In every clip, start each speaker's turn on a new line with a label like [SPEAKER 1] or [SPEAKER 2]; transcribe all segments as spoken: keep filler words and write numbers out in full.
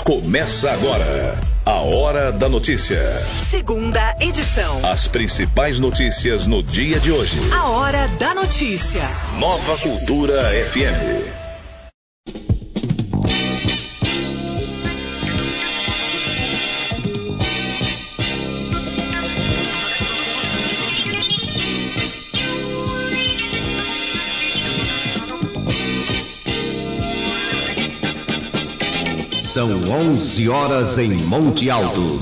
[SPEAKER 1] Começa agora a Hora da Notícia.
[SPEAKER 2] Segunda edição.
[SPEAKER 1] As principais notícias no dia de hoje.
[SPEAKER 2] A Hora da Notícia.
[SPEAKER 1] Nova Cultura F M.
[SPEAKER 3] São onze horas em Monte Alto.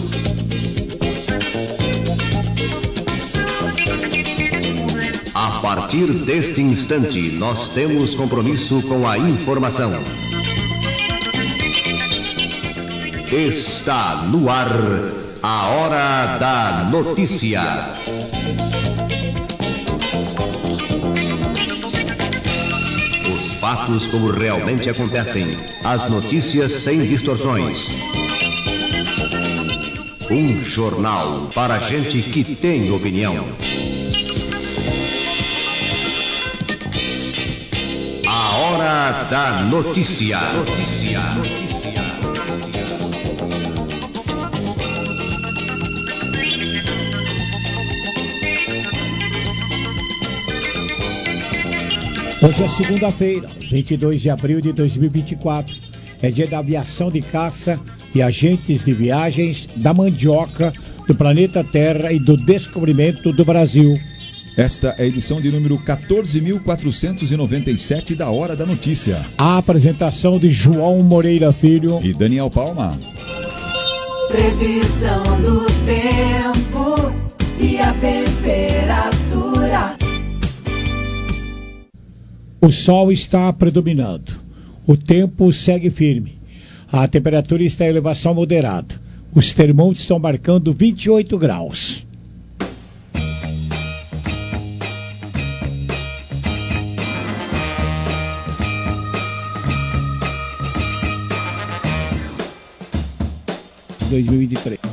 [SPEAKER 3] A partir deste instante, nós temos compromisso com a informação. Está no ar a Hora da Notícia. Fatos como realmente acontecem. As notícias sem distorções. Um jornal para gente que tem opinião. A Hora da Notícia. Notícia. Notícia.
[SPEAKER 4] Hoje é segunda-feira, vinte e dois de abril de dois mil e vinte e quatro. É dia da aviação de caça e agentes de viagens, da mandioca, do planeta Terra e do descobrimento do Brasil.
[SPEAKER 5] Esta é a edição de número quatorze mil quatrocentos e noventa e sete da Hora da Notícia.
[SPEAKER 4] A apresentação de João Moreira Filho
[SPEAKER 5] e Daniel Palma.
[SPEAKER 6] Previsão do tempo e a temperatura.
[SPEAKER 4] O sol está predominando. O tempo segue firme. A temperatura está em elevação moderada. Os termômetros estão marcando vinte e oito graus. dois mil e vinte e três.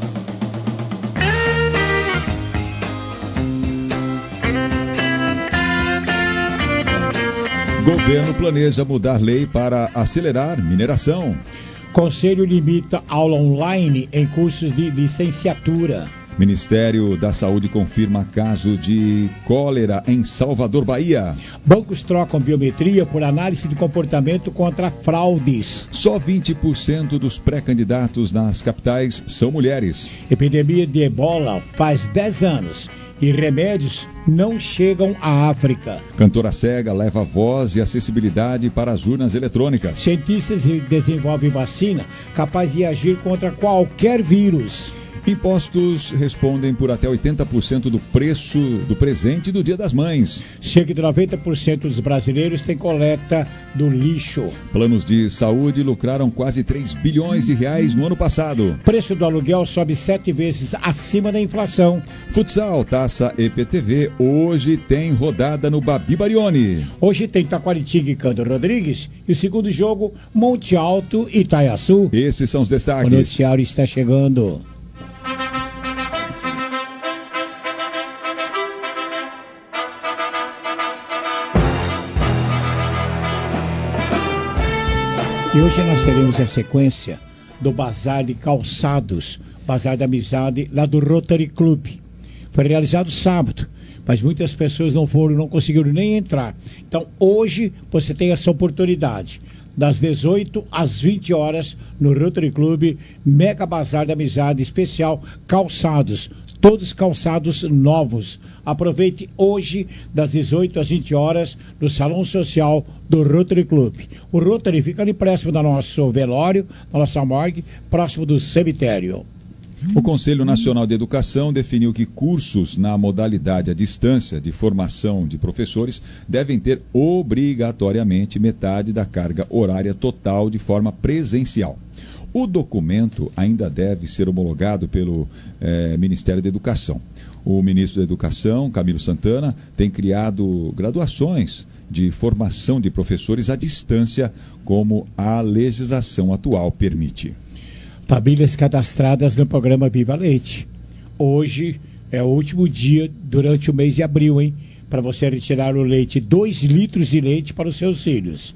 [SPEAKER 5] Governo planeja mudar lei para acelerar mineração.
[SPEAKER 4] Conselho limita aula online em cursos de licenciatura.
[SPEAKER 5] Ministério da Saúde confirma caso de cólera em Salvador, Bahia.
[SPEAKER 4] Bancos trocam biometria por análise de comportamento contra fraudes.
[SPEAKER 5] Só vinte por cento dos pré-candidatos nas capitais são mulheres.
[SPEAKER 4] Epidemia de ebola faz dez anos e remédios não chegam à África.
[SPEAKER 5] Cantora cega leva voz e acessibilidade para as urnas eletrônicas.
[SPEAKER 4] Cientistas desenvolvem vacina capaz de agir contra qualquer vírus.
[SPEAKER 5] Impostos respondem por até oitenta por cento do preço do presente do Dia das Mães.
[SPEAKER 4] Cerca de noventa por cento dos brasileiros têm coleta do lixo.
[SPEAKER 5] Planos de saúde lucraram quase três bilhões de reais no ano passado.
[SPEAKER 4] Preço do aluguel sobe sete vezes acima da inflação.
[SPEAKER 5] Futsal, Taça E P T V, hoje tem rodada no Babi Barione.
[SPEAKER 4] Hoje tem Taquaritinga e Cândido Rodrigues e o segundo jogo, Monte Alto e Itaiaçu.
[SPEAKER 5] Esses são os destaques.
[SPEAKER 4] O noticiário está chegando. E hoje nós teremos a sequência do Bazar de Calçados, Bazar da Amizade, lá do Rotary Club. Foi realizado sábado, mas muitas pessoas não foram, não conseguiram nem entrar. Então hoje você tem essa oportunidade, das dezoito às vinte horas, no Rotary Club, Mega Bazar da Amizade especial, calçados, todos calçados novos. Aproveite hoje, das dezoito às vinte horas, no Salão Social do Rotary Club. O Rotary fica ali próximo do nosso velório, da nossa morgue, próximo do cemitério.
[SPEAKER 5] O Conselho Nacional de Educação definiu que cursos na modalidade à distância de formação de professores devem ter obrigatoriamente metade da carga horária total de forma presencial. O documento ainda deve ser homologado pelo eh, Ministério da Educação. O ministro da Educação, Camilo Santana, tem criado graduações de formação de professores à distância, como a legislação atual permite.
[SPEAKER 4] Famílias cadastradas no programa Viva Leite. Hoje é o último dia durante o mês de abril, hein? Para você retirar o leite, dois litros de leite para os seus filhos.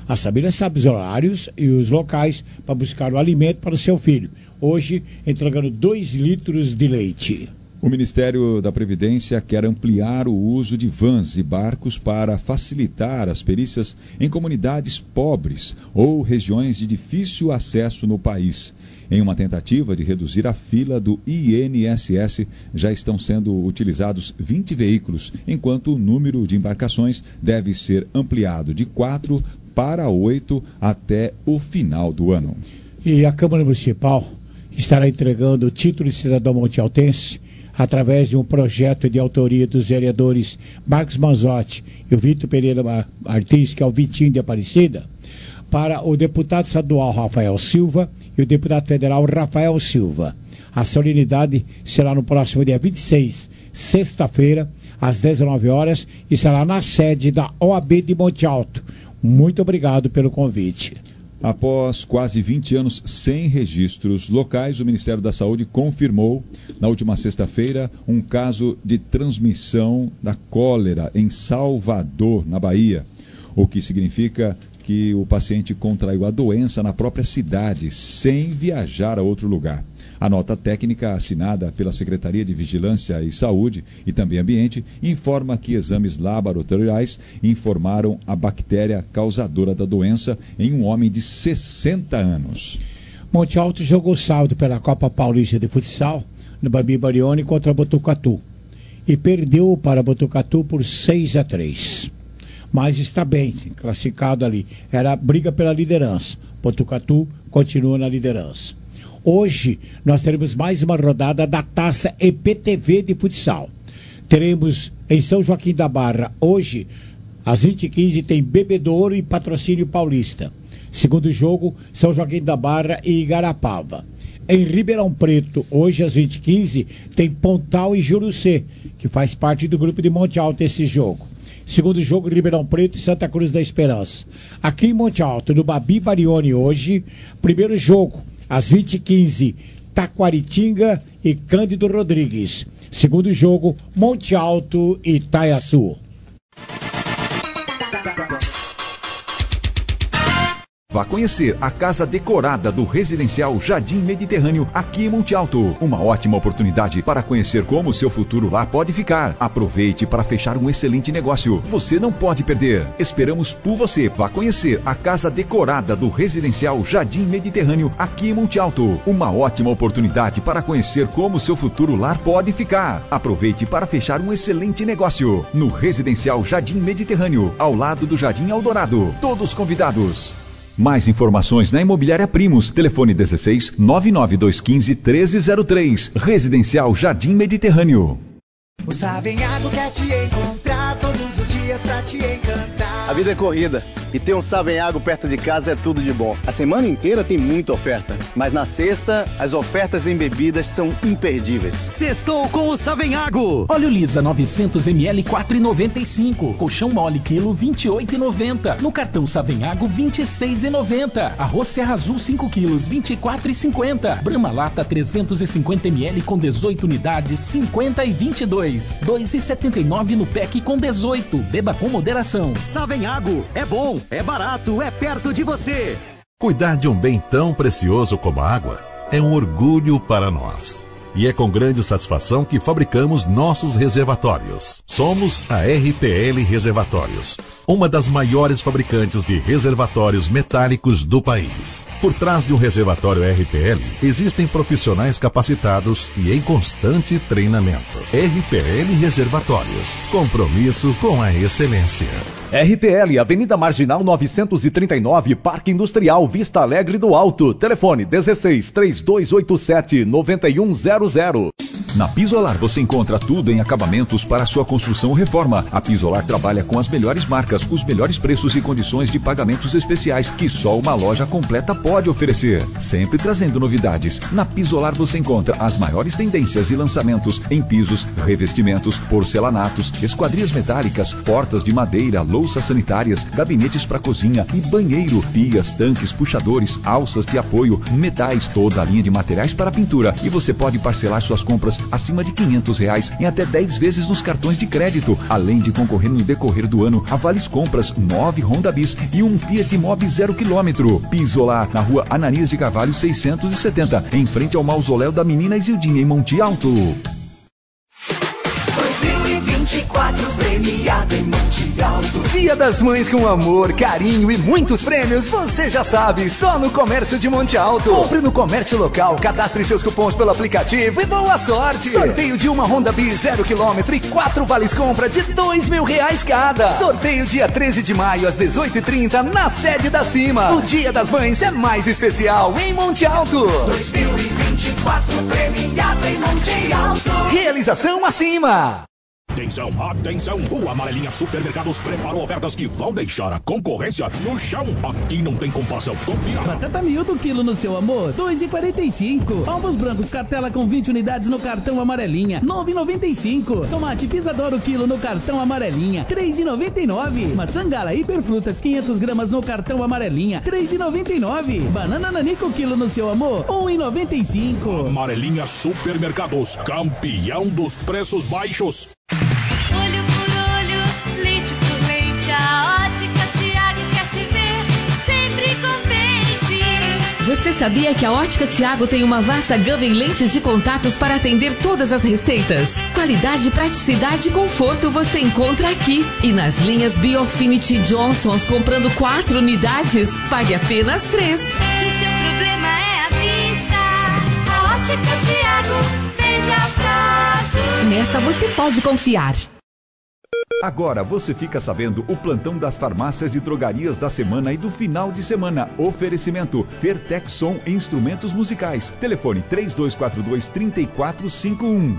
[SPEAKER 4] As famílias sabem os horários e os locais para buscar o alimento para o seu filho. Hoje, entregando dois litros de leite.
[SPEAKER 5] O Ministério da Previdência quer ampliar o uso de vans e barcos para facilitar as perícias em comunidades pobres ou regiões de difícil acesso no país. Em uma tentativa de reduzir a fila do I N S S, já estão sendo utilizados vinte veículos, enquanto o número de embarcações deve ser ampliado de quatro para oito até o final do ano.
[SPEAKER 4] E a Câmara Municipal estará entregando o título de cidadão montialtense através de um projeto de autoria dos vereadores Marcos Manzotti e o Vitor Pereira Martins, que é o Vitinho de Aparecida, para o deputado estadual Rafael Silva e o deputado federal Rafael Silva. A solenidade será no próximo dia vinte e seis, sexta-feira, às dezenove horas, e será na sede da O A B de Monte Alto. Muito obrigado pelo convite.
[SPEAKER 5] Após quase vinte anos sem registros locais, o Ministério da Saúde confirmou, na última sexta-feira, um caso de transmissão da cólera em Salvador, na Bahia, o que significa que o paciente contraiu a doença na própria cidade, sem viajar a outro lugar. A nota técnica assinada pela Secretaria de Vigilância e Saúde e também Ambiente informa que exames laboratoriais informaram a bactéria causadora da doença em um homem de sessenta anos.
[SPEAKER 4] Monte Alto jogou sábado pela Copa Paulista de Futsal no Babi Barione contra Botucatu e perdeu para Botucatu por seis a três. Mas está bem classificado ali. Era briga pela liderança. Botucatu continua na liderança. Hoje nós teremos mais uma rodada da Taça E P T V de futsal. Teremos em São Joaquim da Barra, hoje, às vinte e quinze, tem Bebedouro e Patrocínio Paulista. Segundo jogo, São Joaquim da Barra e Igarapava. Em Ribeirão Preto, hoje às vinte e quinze, tem Pontal e Jurucê, que faz parte do grupo de Monte Alto esse jogo. Segundo jogo, Ribeirão Preto e Santa Cruz da Esperança. Aqui em Monte Alto, no Babi Barione hoje, primeiro jogo, às vinte e quinze, Taquaritinga e Cândido Rodrigues. Segundo jogo, Monte Alto e Itaiaçu.
[SPEAKER 7] Vá conhecer a casa decorada do Residencial Jardim Mediterrâneo aqui em Monte Alto. Uma ótima oportunidade para conhecer como o seu futuro lá pode ficar. Aproveite para fechar um excelente negócio. Você não pode perder. Esperamos por você. Vá conhecer a casa decorada do Residencial Jardim Mediterrâneo aqui em Monte Alto. Uma ótima oportunidade para conhecer como o seu futuro lar pode ficar. Aproveite para fechar um excelente negócio. No Residencial Jardim Mediterrâneo, ao lado do Jardim Eldorado. Todos convidados. Mais informações na Imobiliária Primos. Telefone dezesseis, nove nove dois um cinco, treze zero três. Residencial Jardim Mediterrâneo.
[SPEAKER 6] O Savenhago quer te encontrar todos os dias pra te encantar.
[SPEAKER 8] A vida é corrida e ter um Savenhago perto de casa é tudo de bom. A semana inteira tem muita oferta, mas na sexta as ofertas em bebidas são imperdíveis.
[SPEAKER 9] Sextou com o Savenhago. Óleo Lisa novecentos mililitros, quatro reais e noventa e cinco centavos. Colchão mole quilo, vinte e oito reais e noventa centavos. No cartão Savenhago, vinte e seis reais e noventa centavos. Arroz Serra Azul cinco quilos, vinte e quatro reais e cinquenta centavos. Brahma Lata trezentos e cinquenta mililitros com dezoito unidades, cinquenta e vinte e dois. dois reais e setenta e nove centavos no pack com dezoito. Beba com moderação.
[SPEAKER 10] Savenhago, é bom, é barato, é perto de você. Cuidar de um bem tão precioso como a água é um orgulho para nós. E é com grande satisfação que fabricamos nossos reservatórios. Somos a R P L Reservatórios, uma das maiores fabricantes de reservatórios metálicos do país. Por trás de um reservatório R P L, existem profissionais capacitados e em constante treinamento. R P L Reservatórios, compromisso com a excelência.
[SPEAKER 7] R P L, Avenida Marginal novecentos e trinta e nove, Parque Industrial Vista Alegre do Alto. Telefone dezesseis, três dois oito sete, nove um zero zero. Na Pisolar você encontra tudo em acabamentos para sua construção ou reforma. A Pisolar trabalha com as melhores marcas, os melhores preços e condições de pagamentos especiais que só uma loja completa pode oferecer. Sempre trazendo novidades. Na Pisolar você encontra as maiores tendências e lançamentos em pisos, revestimentos, porcelanatos, esquadrias metálicas, portas de madeira, louças sanitárias, gabinetes para cozinha e banheiro, pias, tanques, puxadores, alças de apoio, metais, toda a linha de materiais para pintura. E você pode parcelar suas compras acima de quinhentos reais em até dez vezes nos cartões de crédito, além de concorrer no decorrer do ano a vales compras, nove Honda Bis e um Fiat Mobi zero quilômetro. Pisolar, na rua Ananias de Carvalho seiscentos e setenta, em frente ao mausoléu da menina Isildinha, em Monte Alto.
[SPEAKER 6] dois mil e vinte e quatro premiado em Monte Alto.
[SPEAKER 11] Dia das Mães com amor, carinho e muitos prêmios, você já sabe, só no Comércio de Monte Alto. Compre no comércio local, cadastre seus cupons pelo aplicativo e boa sorte. Sorteio de uma Honda Bis zero quilômetro e quatro vales compra de dois mil reais cada. Sorteio dia treze de maio às dezoito e trinta na sede da Cima. O Dia das Mães é mais especial em Monte Alto.
[SPEAKER 6] dois mil e vinte e quatro premiado em Monte Alto.
[SPEAKER 11] Realização acima.
[SPEAKER 12] Atenção, atenção! O Amarelinha Supermercados preparou ofertas que vão deixar a concorrência no chão. Aqui não tem comparação. Confira!
[SPEAKER 13] Batata miúdo quilo no seu amor, dois reais e quarenta e cinco. Ovos brancos cartela com vinte unidades no cartão Amarelinha, nove reais e noventa e cinco. Tomate Pisadoro quilo no cartão Amarelinha, três reais e noventa e nove. Maçã Gala Hiperfrutas quinhentas gramas no cartão Amarelinha, três reais e noventa e nove. Banana Nanico quilo no seu amor, um real e noventa e cinco.
[SPEAKER 12] Amarelinha Supermercados, campeão dos preços baixos.
[SPEAKER 14] Olho por olho, leite por leite, a Ótica Tiago quer te ver sempre contente.
[SPEAKER 15] Você sabia que a Ótica Tiago tem uma vasta gama em lentes de contatos para atender todas as receitas? Qualidade, praticidade e conforto você encontra aqui. E nas linhas Biofinity Johnsons, comprando quatro unidades, pague apenas três.
[SPEAKER 14] Se seu problema é a vista, a Ótica Tiago veja fácil.
[SPEAKER 15] Nesta você pode confiar.
[SPEAKER 7] Agora você fica sabendo o plantão das farmácias e drogarias da semana e do final de semana. Oferecimento Fertexson Instrumentos Musicais. Telefone três dois quatro dois, três quatro cinco um.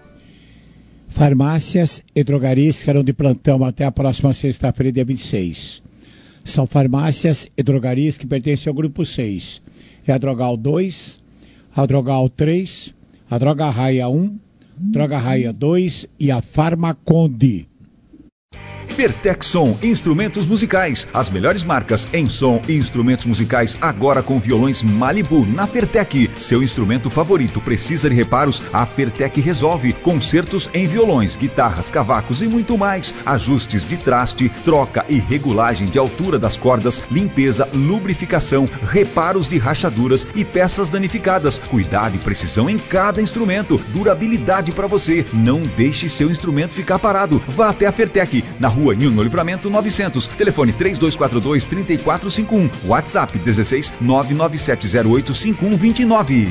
[SPEAKER 4] Farmácias e drogarias ficarão de plantão até a próxima sexta-feira, dia vinte e seis. São farmácias e drogarias que pertencem ao grupo seis. É a Drogal dois, a Drogal três, a Droga Raia um, Droga Raia dois e a Farmaconde.
[SPEAKER 7] Fertexson Instrumentos Musicais. As melhores marcas em som e instrumentos musicais agora com violões Malibu na Fertec. Seu instrumento favorito precisa de reparos? A Fertec resolve. Concertos em violões, guitarras, cavacos e muito mais. Ajustes de traste, troca e regulagem de altura das cordas, limpeza, lubrificação, reparos de rachaduras e peças danificadas. Cuidado e precisão em cada instrumento. Durabilidade para você. Não deixe seu instrumento ficar parado. Vá até a Fertec, na rua Nilno Livramento novecentos, telefone três dois quatro dois, três quatro cinco um, WhatsApp dezesseis, nove nove sete zero oito, cinco um dois nove.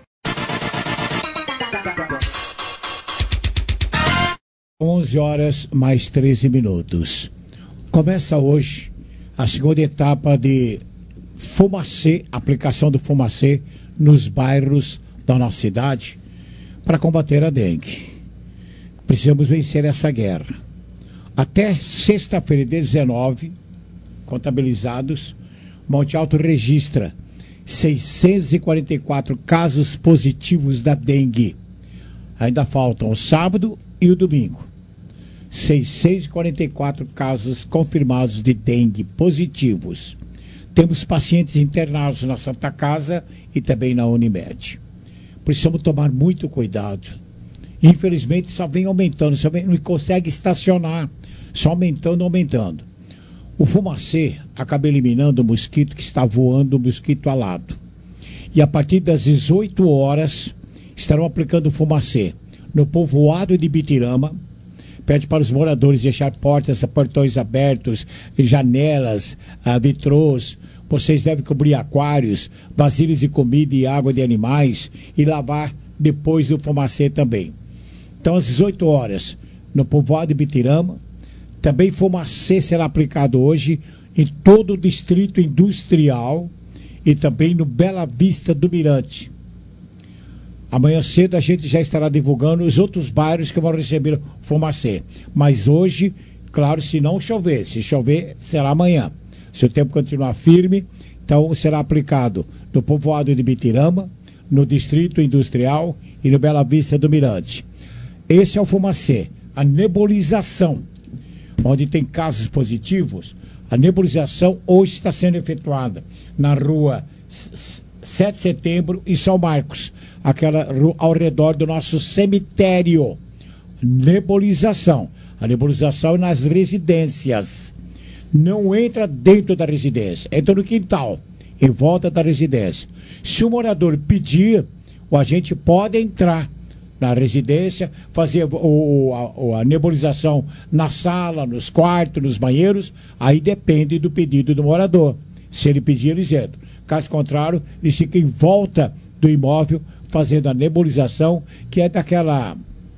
[SPEAKER 4] onze horas mais treze minutos. Começa hoje a segunda etapa de Fumacê, aplicação do Fumacê nos bairros da nossa cidade para combater a dengue. Precisamos vencer essa guerra. Até sexta-feira, dezenove, contabilizados, Monte Alto registra seiscentos e quarenta e quatro casos positivos da dengue. Ainda faltam o sábado e o domingo. seiscentos e quarenta e quatro casos confirmados de dengue positivos. Temos pacientes internados na Santa Casa e também na Unimed. Precisamos tomar muito cuidado. Infelizmente só vem aumentando, só vem, não consegue estacionar, só aumentando, aumentando. O Fumacê acaba eliminando o mosquito que está voando, o mosquito alado. E a partir das dezoito horas estarão aplicando o Fumacê no povoado de Bitirama. Pede para os moradores deixar portas, portões abertos, janelas, ah, vitrôs. Vocês devem cobrir aquários, vasilhas de comida e água de animais e lavar depois do Fumacê também. Então, às dezoito horas, no povoado de Bitirama, também Fumacê será aplicado hoje em todo o distrito industrial e também no Bela Vista do Mirante. Amanhã cedo a gente já estará divulgando os outros bairros que vão receber Fumacê. Mas hoje, claro, se não chover, se chover, será amanhã. Se o tempo continuar firme, então será aplicado no povoado de Bitirama, no distrito industrial e no Bela Vista do Mirante. Esse é o Fumacê, a nebulização, onde tem casos positivos. A nebulização hoje está sendo efetuada na rua sete de setembro e São Marcos. aquela ru- ao redor do nosso cemitério. Nebulização. A nebulização é nas residências. Não entra dentro da residência, entra no quintal, em volta da residência. Se o morador pedir, o agente pode entrar na residência, fazer o, a, a nebulização na sala, nos quartos, nos banheiros, aí depende do pedido do morador. Se ele pedir, eles entram. Caso contrário, eles ficam em volta do imóvel fazendo a nebulização, que é daquela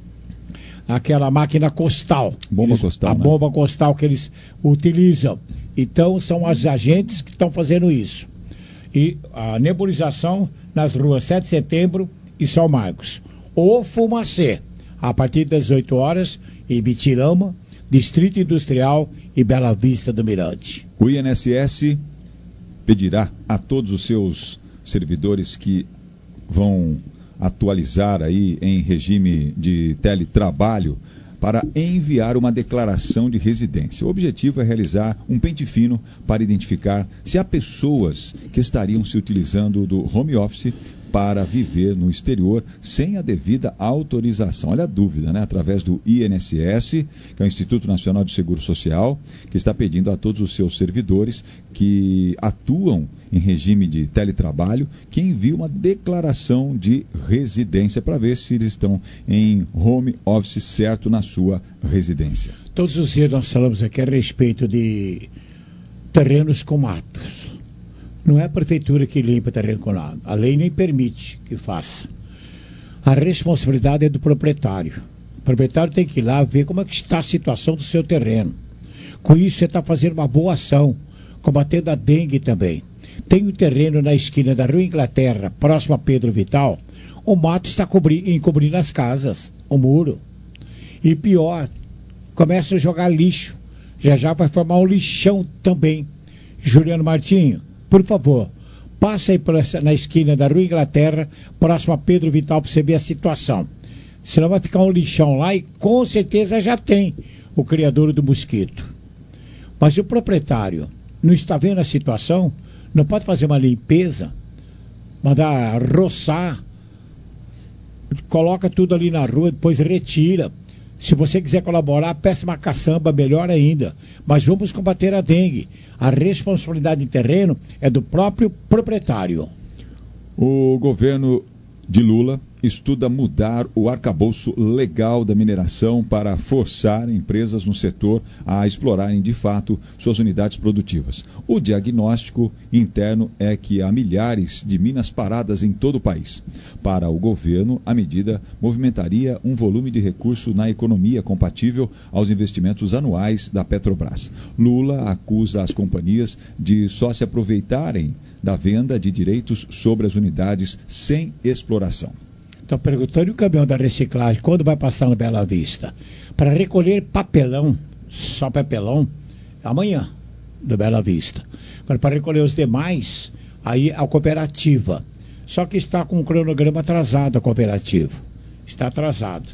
[SPEAKER 4] aquela máquina costal.
[SPEAKER 5] Bomba
[SPEAKER 4] eles,
[SPEAKER 5] costal,
[SPEAKER 4] A
[SPEAKER 5] né?
[SPEAKER 4] bomba costal que eles utilizam. Então, são os agentes que estão fazendo isso. E a nebulização nas ruas sete de setembro e São Marcos. O Fumacê, a partir das oito horas, em Bitirama, Distrito Industrial e Bela Vista do Mirante.
[SPEAKER 5] O I N S S pedirá a todos os seus servidores que vão atualizar aí em regime de teletrabalho para enviar uma declaração de residência. O objetivo é realizar um pente fino para identificar se há pessoas que estariam se utilizando do home office para viver no exterior sem a devida autorização. Olha a dúvida, né? Através do I N S S, que é o Instituto Nacional de Seguro Social, que está pedindo a todos os seus servidores que atuam em regime de teletrabalho que enviem uma declaração de residência para ver se eles estão em home office certo na sua residência.
[SPEAKER 4] Todos os dias nós falamos aqui a respeito de terrenos com matos. Não é a prefeitura que limpa terreno com água. A lei nem permite que faça. A responsabilidade é do proprietário. O proprietário tem que ir lá ver como é que está a situação do seu terreno. Com isso, você está fazendo uma boa ação, combatendo a dengue também. Tem um terreno na esquina da Rua Inglaterra, próximo a Pedro Vital. O mato está cobri- encobrindo as casas, o muro. E pior, começa a jogar lixo. Já já vai formar um lixão também. Juliano Martinho, por favor, passa aí por essa, na esquina da Rua Inglaterra, próximo a Pedro Vital, para você ver a situação. Senão vai ficar um lixão lá e com certeza já tem o criador do mosquito. Mas o proprietário não está vendo a situação, não pode fazer uma limpeza, mandar roçar, coloca tudo ali na rua, depois retira. Se você quiser colaborar, peça uma caçamba, melhor ainda. Mas vamos combater a dengue. A responsabilidade de terreno é do próprio proprietário.
[SPEAKER 5] O governo de Lula estuda mudar o arcabouço legal da mineração para forçar empresas no setor a explorarem de fato suas unidades produtivas. O diagnóstico interno é que há milhares de minas paradas em todo o país. Para o governo, a medida movimentaria um volume de recursos na economia compatível aos investimentos anuais da Petrobras. Lula acusa as companhias de só se aproveitarem da venda de direitos sobre as unidades sem exploração.
[SPEAKER 4] Estou perguntando, e o caminhão da reciclagem, quando vai passar no Bela Vista? Para recolher papelão, só papelão, amanhã, do Bela Vista. Agora, para recolher os demais, aí a cooperativa. Só que está com um cronograma atrasado a cooperativa. Está atrasado.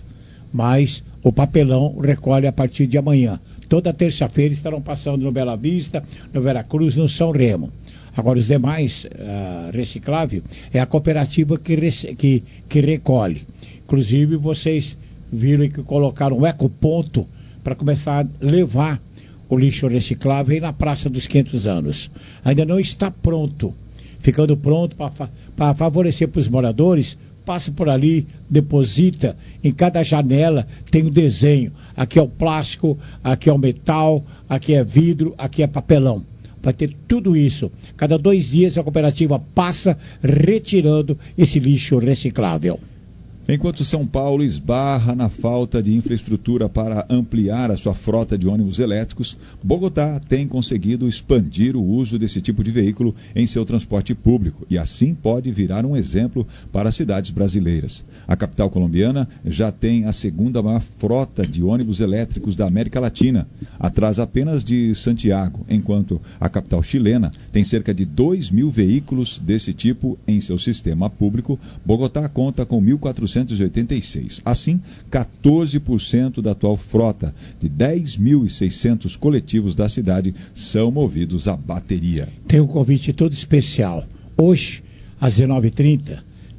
[SPEAKER 4] Mas o papelão recolhe a partir de amanhã. Toda terça-feira estarão passando no Bela Vista, no Veracruz, no São Remo. Agora, os demais uh, reciclável é a cooperativa que, rec que, que recolhe. Inclusive, vocês viram que colocaram um ecoponto para começar a levar o lixo reciclável aí na Praça dos quinhentos anos. Ainda não está pronto. Ficando pronto para fa favorecer para os moradores, passa por ali, deposita. Em cada janela tem um desenho. Aqui é o plástico, aqui é o metal, aqui é vidro, aqui é papelão. Vai ter tudo isso. Cada dois dias a cooperativa passa retirando esse lixo reciclável.
[SPEAKER 5] Enquanto São Paulo esbarra na falta de infraestrutura para ampliar a sua frota de ônibus elétricos, Bogotá tem conseguido expandir o uso desse tipo de veículo em seu transporte público e assim pode virar um exemplo para as cidades brasileiras. A capital colombiana já tem a segunda maior frota de ônibus elétricos da América Latina, atrás apenas de Santiago, enquanto a capital chilena tem cerca de dois mil veículos desse tipo em seu sistema público. Bogotá conta com mil quatrocentos e oitenta e seis. Assim, quatorze por cento da atual frota de dez mil e seiscentos coletivos da cidade são movidos a bateria.
[SPEAKER 4] Tem um convite todo especial. Hoje, às dezenove e trinta,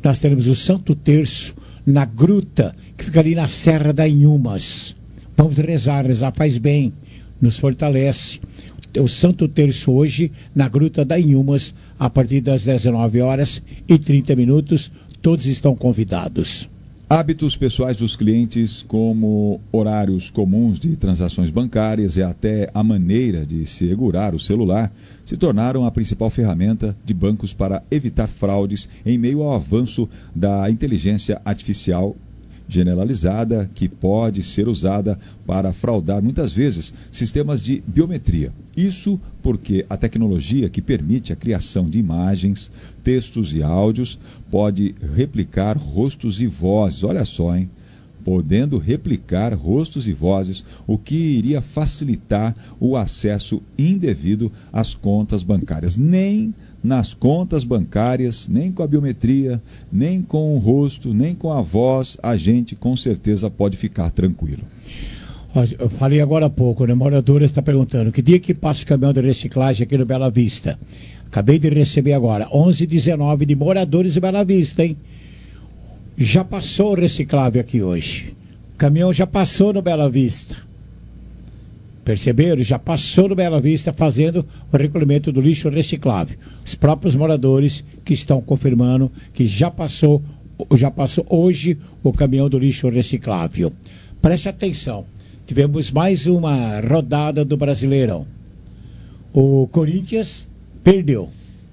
[SPEAKER 4] nós teremos o Santo Terço na gruta, que fica ali na Serra da Inhumas. Vamos rezar, rezar faz bem, nos fortalece. O Santo Terço hoje na Gruta da Inhumas, a partir das dezenove horas e trinta minutos, todos estão convidados.
[SPEAKER 5] Hábitos pessoais dos clientes, como horários comuns de transações bancárias e até a maneira de segurar o celular, se tornaram a principal ferramenta de bancos para evitar fraudes em meio ao avanço da inteligência artificial generalizada, que pode ser usada para fraudar muitas vezes sistemas de biometria. Isso porque a tecnologia que permite a criação de imagens, textos e áudios pode replicar rostos e vozes. Olha só, hein? Podendo replicar rostos e vozes, o que iria facilitar o acesso indevido às contas bancárias. Nem nas contas bancárias, nem com a biometria, nem com o rosto, nem com a voz, a gente com certeza pode ficar tranquilo.
[SPEAKER 4] Eu falei agora há pouco, né? Moradora está perguntando, que dia que passa o caminhão de reciclagem aqui no Bela Vista? Acabei de receber agora, onze e dezenove de moradores de Bela Vista, hein? Já passou o reciclável aqui hoje. O caminhão já passou no Bela Vista. Perceberam? Já passou no Bela Vista fazendo o recolhimento do lixo reciclável. Os próprios moradores que estão confirmando que já passou, já passou hoje o caminhão do lixo reciclável. Preste atenção. Tivemos mais uma rodada do Brasileirão. O Corinthians perdeu.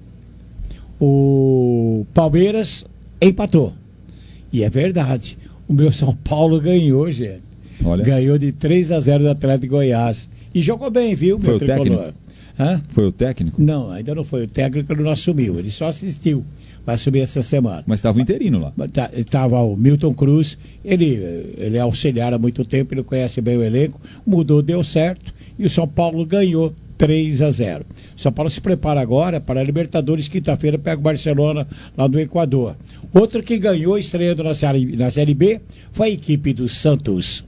[SPEAKER 4] O Palmeiras empatou. E é verdade. O meu São Paulo ganhou, gente. Olha. Ganhou de três a zero do Atlético de Goiás. E jogou bem, viu, meu
[SPEAKER 5] foi o
[SPEAKER 4] tricolor?
[SPEAKER 5] Técnico?
[SPEAKER 4] Hã?
[SPEAKER 5] Foi o técnico?
[SPEAKER 4] Não, ainda não foi. O técnico ele não assumiu, ele só assistiu. Vai assumir essa semana.
[SPEAKER 5] Mas estava o interino lá.
[SPEAKER 4] Estava o Milton Cruz, ele, ele é auxiliar há muito tempo, ele conhece bem o elenco, mudou, deu certo, e o São Paulo ganhou três a zero. São Paulo se prepara agora para a Libertadores, quinta-feira pega o Barcelona lá do Equador. Outro que ganhou, estreando na série, na série B, foi a equipe do Santos.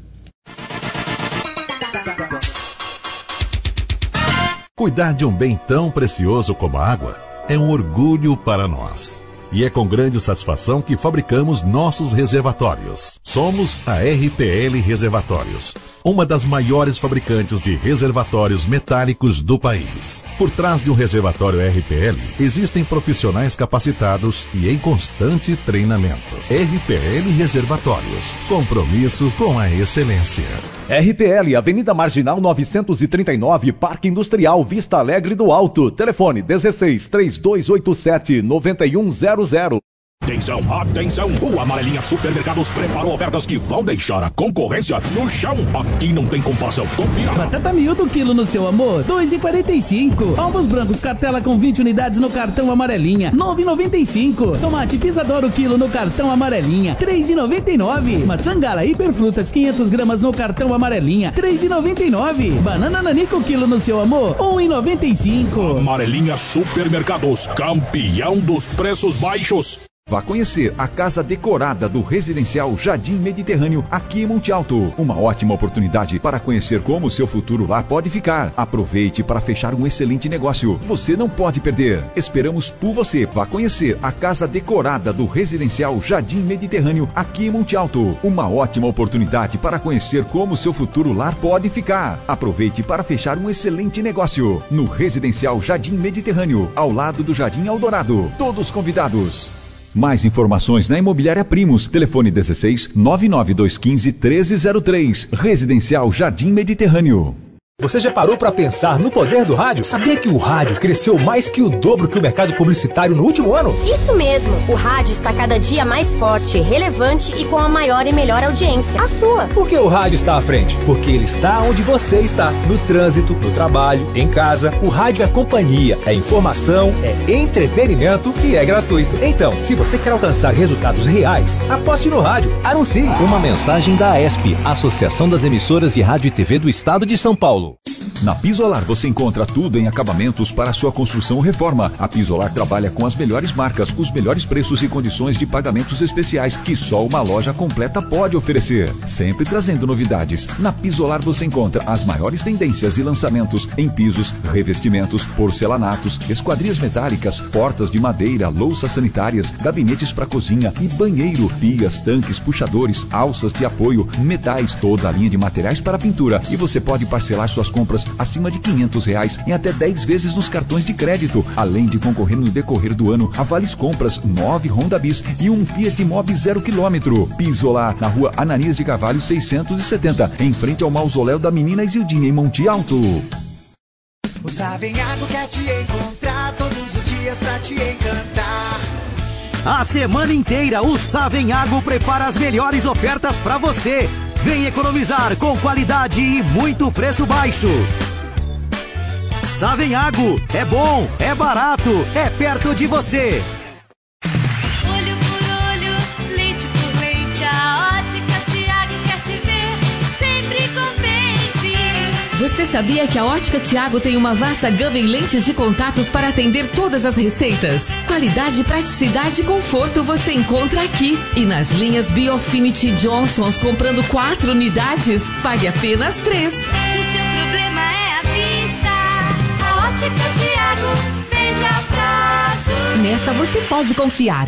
[SPEAKER 10] Cuidar de um bem tão precioso como a água é um orgulho para nós. E é com grande satisfação que fabricamos nossos reservatórios. Somos a R P L Reservatórios, uma das maiores fabricantes de reservatórios metálicos do país. Por trás de um reservatório R P L, existem profissionais capacitados e em constante treinamento. R P L Reservatórios, compromisso com a excelência.
[SPEAKER 16] R P L, Avenida Marginal novecentos e trinta e nove, Parque Industrial Vista Alegre do Alto. Telefone dezesseis, três dois oito sete, nove um zero zero.
[SPEAKER 12] Atenção, atenção! O Amarelinha Supermercados preparou ofertas que vão deixar a concorrência no chão. Aqui não tem comparação. Confira!
[SPEAKER 13] Batata miúdo quilo no seu amor, dois e quarenta e cinco. Ovos brancos cartela com vinte unidades no cartão Amarelinha, nove e noventa e cinco. Tomate pisadoro quilo no cartão Amarelinha, três e noventa e nove. Maçã Gala hiperfrutas quinhentas gramas no cartão Amarelinha, três e noventa e nove. Banana nanico quilo no seu amor, um e noventa e cinco.
[SPEAKER 12] Amarelinha Supermercados, campeão dos preços baixos.
[SPEAKER 7] Vá conhecer a casa decorada do Residencial Jardim Mediterrâneo, aqui em Monte Alto. Uma ótima oportunidade para conhecer como o seu futuro lá pode ficar. Aproveite para fechar um excelente negócio. Você não pode perder. Esperamos por você. Vá conhecer a casa decorada do Residencial Jardim Mediterrâneo, aqui em Monte Alto. Uma ótima oportunidade para conhecer como o seu futuro lar pode ficar. Aproveite para fechar um excelente negócio. No Residencial Jardim Mediterrâneo, ao lado do Jardim Eldorado. Todos convidados. Mais informações na Imobiliária Primos. Telefone dezesseis, nove nove dois um cinco, um três zero três. Residencial Jardim Mediterrâneo.
[SPEAKER 17] Você já parou para pensar no poder do rádio? Sabia que o rádio cresceu mais que o dobro que o mercado publicitário no último ano?
[SPEAKER 18] Isso mesmo. O rádio está cada dia mais forte, relevante e com a maior e melhor audiência. A sua.
[SPEAKER 17] Por que o rádio está à frente? Porque ele está onde você está. No trânsito, no trabalho, em casa. O rádio é companhia, é informação, é entretenimento e é gratuito. Então, se você quer alcançar resultados reais, aposte no rádio. Anuncie.
[SPEAKER 19] Uma mensagem da A E S P, Associação das Emissoras de Rádio e T V do Estado de São Paulo.
[SPEAKER 7] Na Pisolar você encontra tudo em acabamentos para sua construção ou reforma. A Pisolar trabalha com as melhores marcas, os melhores preços e condições de pagamentos especiais que só uma loja completa pode oferecer. Sempre trazendo novidades. Na Pisolar você encontra as maiores tendências e lançamentos em pisos, revestimentos, porcelanatos, esquadrias metálicas, portas de madeira, louças sanitárias, gabinetes para cozinha e banheiro, pias, tanques, puxadores, alças de apoio, metais, toda a linha de materiais para pintura. E você pode parcelar suas compras acima de quinhentos reais em até dez vezes nos cartões de crédito, além de concorrer no decorrer do ano a vales compras, nove Honda Bis e um Fiat Mobi zero quilômetro. Pisolar, na rua Ananias de Carvalho seiscentos e setenta, em frente ao mausoléu da menina Isildine, em Monte Alto.
[SPEAKER 6] O Savenhago quer te encontrar todos os dias pra te encantar.
[SPEAKER 19] A semana inteira o Savenhago prepara as melhores ofertas pra você. Vem economizar com qualidade e muito preço baixo. Savenhago, é bom, é barato, é perto de você.
[SPEAKER 14] Olho por olho, lente por lente, a Ótica Tiago quer te ver sempre contente.
[SPEAKER 15] Você sabia que a Ótica Tiago tem uma vasta gama em lentes de contatos para atender todas as receitas? Qualidade, praticidade e conforto você encontra aqui. E nas linhas Biofinity Johnsons, comprando quatro unidades, pague apenas três.
[SPEAKER 14] Se o seu problema é a vista, a Ótica Tiago vende a prazo.
[SPEAKER 15] Nessa você pode confiar.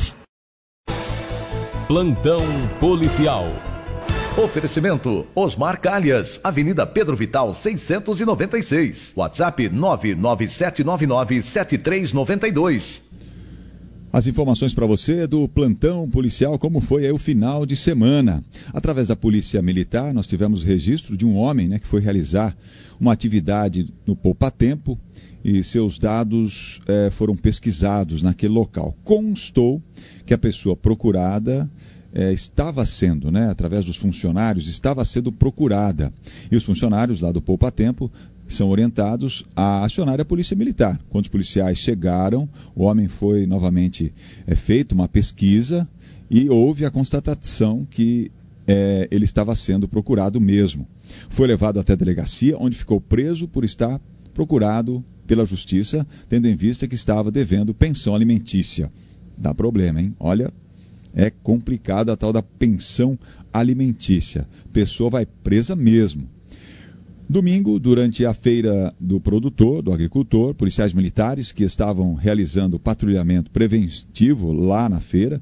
[SPEAKER 3] Plantão policial.
[SPEAKER 16] Oferecimento Osmar Calhas, Avenida Pedro Vital seiscentos e noventa e seis. WhatsApp nove nove sete nove nove sete três nove dois.
[SPEAKER 5] As informações para você do plantão policial, como foi aí o final de semana. Através da Polícia Militar, nós tivemos registro de um homem, né, que foi realizar uma atividade no poupa-tempo e seus dados eh, foram pesquisados naquele local. Constou que a pessoa procurada É, estava sendo, né, através dos funcionários, estava sendo procurada. E os funcionários lá do Poupa Tempo são orientados a acionar a Polícia Militar. Quando os policiais chegaram, o homem foi novamente é, feito uma pesquisa e houve a constatação que é, ele estava sendo procurado mesmo. Foi levado até a delegacia, onde ficou preso por estar procurado pela Justiça, tendo em vista que estava devendo pensão alimentícia. Dá problema, hein? Olha... É complicada a tal da pensão alimentícia. Pessoa vai presa mesmo. Domingo, durante a feira do produtor, do agricultor, policiais militares que estavam realizando patrulhamento preventivo lá na feira,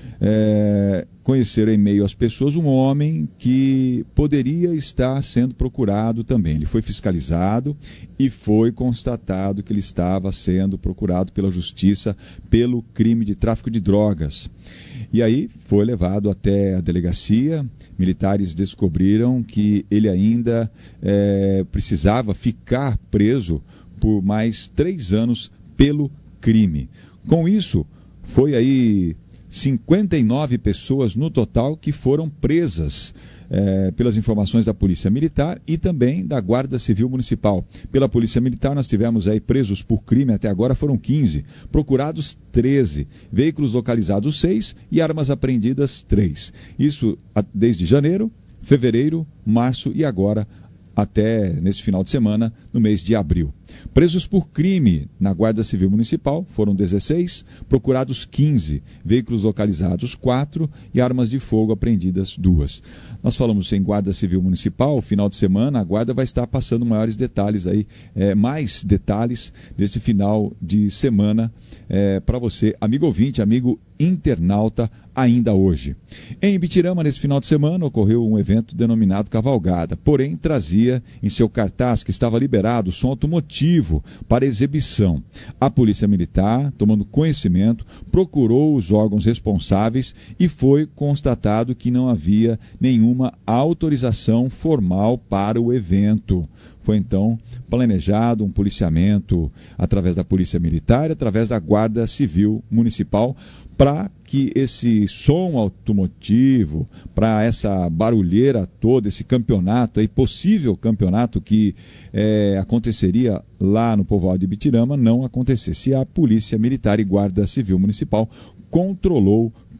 [SPEAKER 5] é, conheceram em meio às pessoas um homem que poderia estar sendo procurado também. Ele foi fiscalizado e foi constatado que ele estava sendo procurado pela Justiça pelo crime de tráfico de drogas. E aí foi levado até a delegacia. Militares descobriram que ele ainda é, precisava ficar preso por mais três anos pelo crime. Com isso, foi aí cinquenta e nove pessoas no total que foram presas é, pelas informações da Polícia Militar e também da Guarda Civil Municipal. Pela Polícia Militar nós tivemos aí presos por crime, até agora foram quinze, procurados treze, veículos localizados seis e armas apreendidas três. Isso desde janeiro, fevereiro, março e agora até nesse final de semana, no mês de abril. Presos por crime na Guarda Civil Municipal foram dezesseis, procurados quinze, veículos localizados quatro e armas de fogo apreendidas duas. Nós falamos em Guarda Civil Municipal, final de semana, a Guarda vai estar passando maiores detalhes aí, é, mais detalhes desse final de semana é, para você, amigo ouvinte, amigo internauta, ainda hoje. Em Ibitirama, nesse final de semana, ocorreu um evento denominado Cavalgada, porém trazia em seu cartaz que estava liberado som automotivo para exibição. A Polícia Militar, tomando conhecimento, procurou os órgãos responsáveis e foi constatado que não havia nenhuma autorização formal para o evento. Foi então planejado um policiamento através da Polícia Militar e através da Guarda Civil Municipal para que esse som automotivo, para essa barulheira toda, esse campeonato, aí, possível campeonato que é, aconteceria lá no povoado de Ibitirama, não acontecesse. A Polícia Militar e Guarda Civil Municipal controlou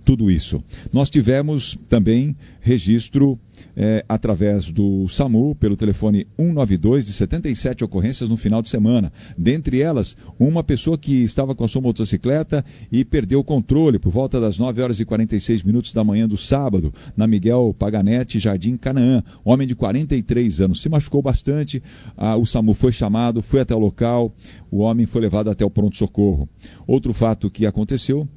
[SPEAKER 5] tudo isso. Nós tivemos também registro é, através do SAMU, pelo telefone um nove dois, de setenta e sete ocorrências no final de semana. Dentre elas, uma pessoa que estava com a sua motocicleta e perdeu o controle por volta das nove horas e quarenta e seis minutos da manhã do sábado, na Miguel Paganete, Jardim Canaã. Homem de quarenta e três anos, se machucou bastante, ah, o SAMU foi chamado, foi até o local, o homem foi levado até o pronto-socorro. Outro fato que aconteceu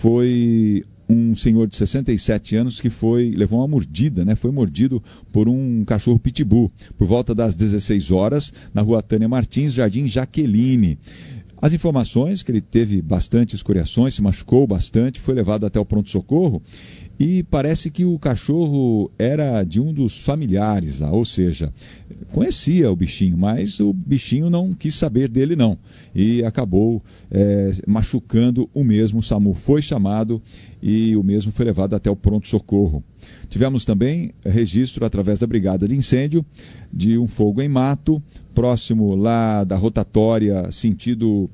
[SPEAKER 5] foi um senhor de sessenta e sete anos que foi, levou uma mordida, né? Foi mordido por um cachorro pitbull, por volta das dezesseis horas, na rua Tânia Martins, Jardim Jaqueline. As informações que ele teve bastante escoriações, se machucou bastante, foi levado até o pronto-socorro e parece que o cachorro era de um dos familiares lá, ou seja, conhecia o bichinho, mas o bichinho não quis saber dele não e acabou é, machucando o mesmo. O SAMU foi chamado e o mesmo foi levado até o pronto-socorro. Tivemos também registro através da Brigada de Incêndio de um fogo em mato, próximo lá da rotatória, sentido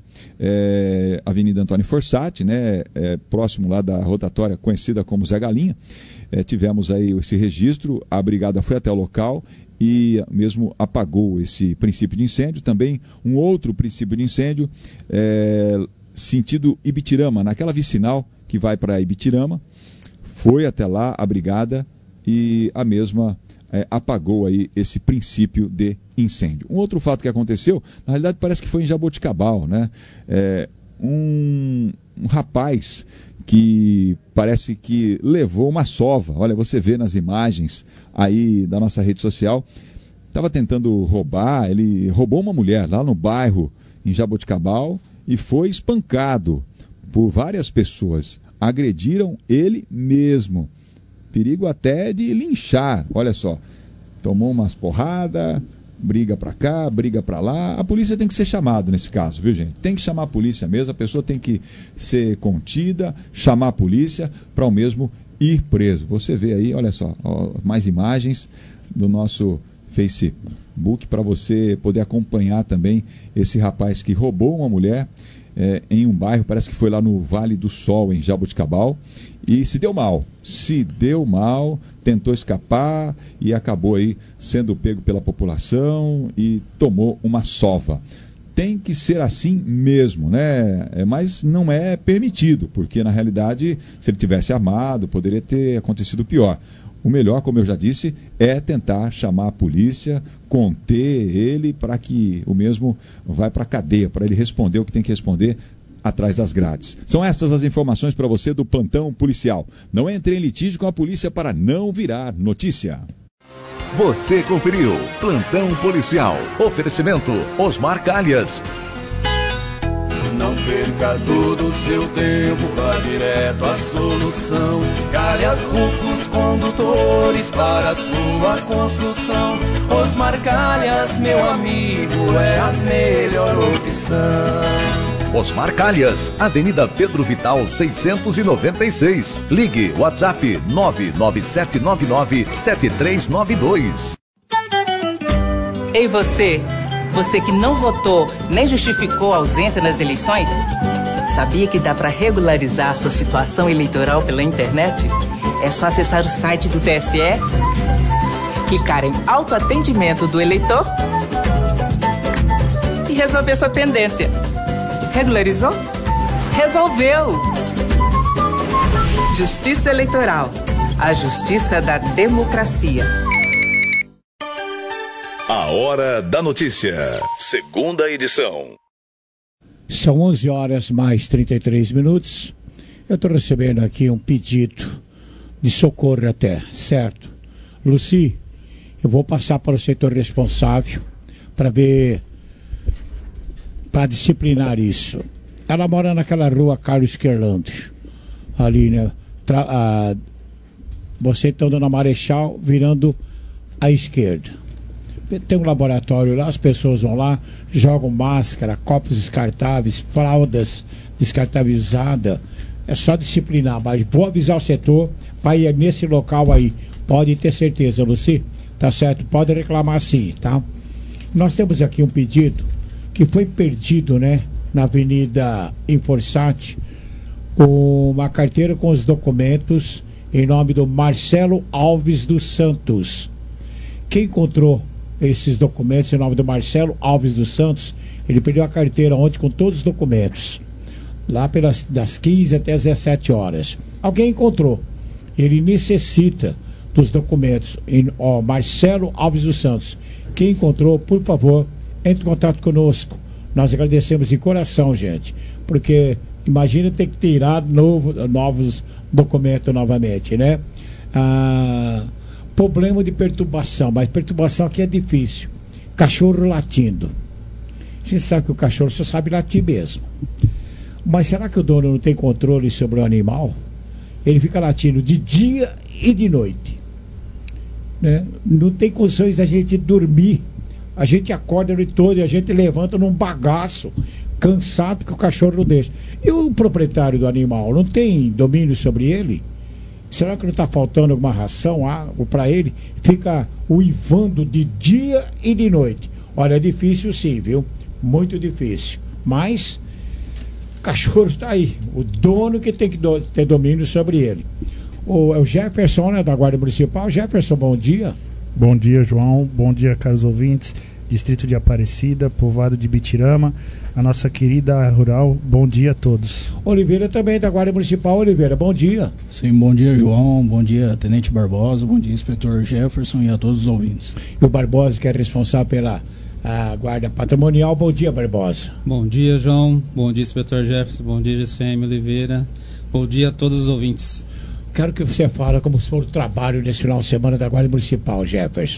[SPEAKER 5] é, Avenida Antônio Fossati, né, é, próximo lá da rotatória conhecida como Zé Galinha. É, tivemos aí esse registro, a brigada foi até o local e mesmo apagou esse princípio de incêndio. Também um outro princípio de incêndio, é, sentido Ibitirama, naquela vicinal que vai para Ibitirama. Foi até lá a brigada e a mesma é, apagou aí esse princípio de incêndio. Um outro fato que aconteceu, na realidade parece que foi em Jaboticabal, né? É, um, um rapaz que parece que levou uma sova, olha, você vê nas imagens aí da nossa rede social, estava tentando roubar, ele roubou uma mulher lá no bairro, em Jaboticabal, e foi espancado por várias pessoas. Agrediram ele mesmo. Perigo até de linchar. Olha só. Tomou umas porradas, briga pra cá, briga pra lá. A polícia tem que ser chamada nesse caso, viu, gente? Tem que chamar a polícia mesmo. A pessoa tem que ser contida, chamar a polícia para o mesmo ir preso. Você vê aí, olha só, ó, mais imagens do nosso Facebook para você poder acompanhar também esse rapaz que roubou uma mulher É, em um bairro, parece que foi lá no Vale do Sol, em Jaboticabal, e se deu mal, se deu mal, tentou escapar e acabou aí sendo pego pela população e tomou uma sova. Tem que ser assim mesmo, né? É, mas não é permitido, porque na realidade, se ele tivesse armado, poderia ter acontecido pior. O melhor, como eu já disse, é tentar chamar a polícia, conter ele para que o mesmo vá para a cadeia, para ele responder o que tem que responder atrás das grades. São estas as informações para você do Plantão Policial. Não entre em litígio com a polícia para não virar notícia.
[SPEAKER 16] Você conferiu Plantão Policial. Oferecimento Osmar Calhas.
[SPEAKER 20] Não perca todo o seu tempo, vá direto à solução. Calhas Rufos Condutores para a sua construção. Osmar Calhas, meu amigo, é a melhor opção.
[SPEAKER 16] Osmar Calhas, Avenida Pedro Vital seiscentos e noventa e seis. Ligue WhatsApp nove nove sete nove nove sete três nove dois.
[SPEAKER 21] Ei você, você que não votou nem justificou a ausência nas eleições? Sabia que dá para regularizar a sua situação eleitoral pela internet? É só acessar o site do T S E, clicar em autoatendimento do eleitor e resolver sua pendência. Regularizou? Resolveu! Justiça Eleitoral. A justiça da democracia.
[SPEAKER 1] A Hora da Notícia. Segunda edição.
[SPEAKER 4] São onze horas mais trinta e três minutos. Eu estou recebendo aqui um pedido de socorro até, certo? Luci, eu vou passar para o setor responsável para ver, para disciplinar isso. Ela mora naquela rua Carlos Querlande, ali, né? Tra a, você estando na Marechal, virando à esquerda. Tem um laboratório lá, as pessoas vão lá, jogam máscara, copos descartáveis, fraldas descartáveis usadas. É só disciplinar, mas vou avisar o setor para ir nesse local aí. Pode ter certeza, Luci, tá certo? Pode reclamar sim, tá? Nós temos aqui um pedido que foi perdido, né? Na Avenida Inforsati, uma carteira com os documentos em nome do Marcelo Alves dos Santos. Quem encontrou esses documentos em nome do Marcelo Alves dos Santos, ele perdeu a carteira ontem com todos os documentos, lá pelas das quinze até as dezessete horas. Alguém encontrou. Ele necessita dos documentos em ó, Marcelo Alves dos Santos. Quem encontrou, por favor, entre em contato conosco. Nós agradecemos de coração, gente, porque imagina ter que tirar novo, novos documentos novamente, né? Ah, problema de perturbação, mas perturbação aqui é difícil. Cachorro latindo. Você sabe que o cachorro só sabe latir mesmo. Mas será que o dono não tem controle sobre o animal? Ele fica latindo de dia e de noite, né? Não tem condições da gente dormir. A gente acorda a noite toda e a gente levanta num bagaço, cansado, que o cachorro não deixa. E o proprietário do animal não tem domínio sobre ele? Será que não está faltando alguma ração água para ele? Fica uivando de dia e de noite. Olha, é difícil sim, viu? Muito difícil. Mas o cachorro está aí. O dono que tem que do, ter domínio sobre ele. O, é o Jefferson, né, da Guarda Municipal. Jefferson, bom dia.
[SPEAKER 2] Bom dia, João. Bom dia, caros ouvintes. Distrito de Aparecida, povoado de Bitirama, a nossa querida área rural. Bom dia a todos.
[SPEAKER 4] Oliveira também da Guarda Municipal. Oliveira, bom dia.
[SPEAKER 22] Sim, bom dia, João. Bom dia, Tenente Barbosa. Bom dia, Inspetor Jefferson e a todos os ouvintes.
[SPEAKER 4] E o Barbosa, que é responsável pela a Guarda Patrimonial. Bom dia, Barbosa.
[SPEAKER 23] Bom dia, João. Bom dia, Inspetor Jefferson. Bom dia, G C M Oliveira. Bom dia a todos os ouvintes.
[SPEAKER 4] Quero que você fale como foi o trabalho nesse final de semana da Guarda Municipal, Jefferson.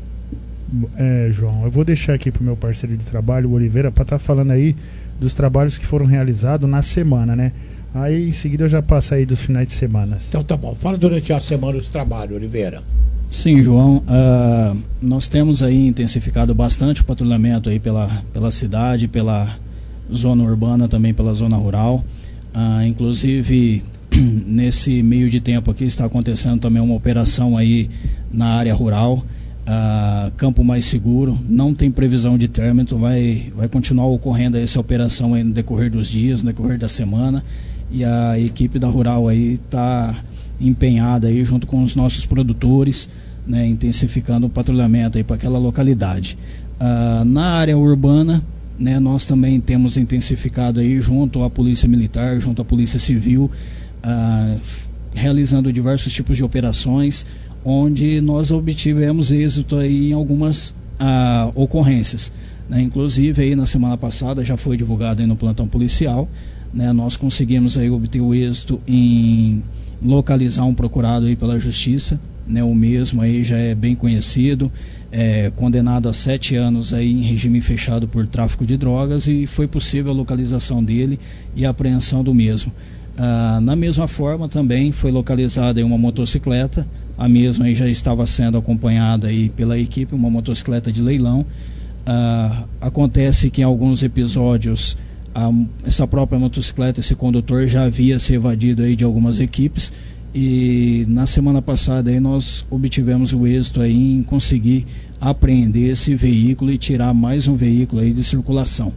[SPEAKER 2] É, João, eu vou deixar aqui pro meu parceiro de trabalho, o Oliveira, para estar tá falando aí dos trabalhos que foram realizados na semana, né? Aí em seguida eu já passo aí dos finais de semana.
[SPEAKER 4] Então tá bom, fala durante a semana os trabalhos, Oliveira.
[SPEAKER 22] Sim, João, uh, nós temos aí intensificado bastante o patrulhamento aí pela, pela cidade, pela zona urbana, também pela zona rural. Uh, inclusive, nesse meio de tempo aqui está acontecendo também uma operação aí na área rural. Uh, Campo Mais Seguro, não tem previsão de término, vai, vai continuar ocorrendo essa operação aí no decorrer dos dias, no decorrer da semana, e a equipe da Rural aí está empenhada aí junto com os nossos produtores, né, intensificando o patrulhamento aí para aquela localidade. Uh, na área urbana, né, nós também temos intensificado aí junto à Polícia Militar, junto à Polícia Civil, uh, realizando diversos tipos de operações, onde nós obtivemos êxito aí em algumas ah, ocorrências, né? Inclusive aí na semana passada já foi divulgado aí no plantão policial, né? Nós conseguimos aí obter o êxito em localizar um procurado aí pela justiça, né? O mesmo aí já é bem conhecido, é, condenado a sete anos aí em regime fechado por tráfico de drogas, e foi possível a localização dele e a apreensão do mesmo. Ah, na mesma forma também foi localizada aí uma motocicleta. A mesma aí já estava sendo acompanhada aí pela equipe, uma motocicleta de leilão. Ah, acontece que em alguns episódios a, essa própria motocicleta, esse condutor já havia se evadido aí de algumas equipes, e na semana passada aí nós obtivemos o êxito aí em conseguir apreender esse veículo e tirar mais um veículo aí de circulação.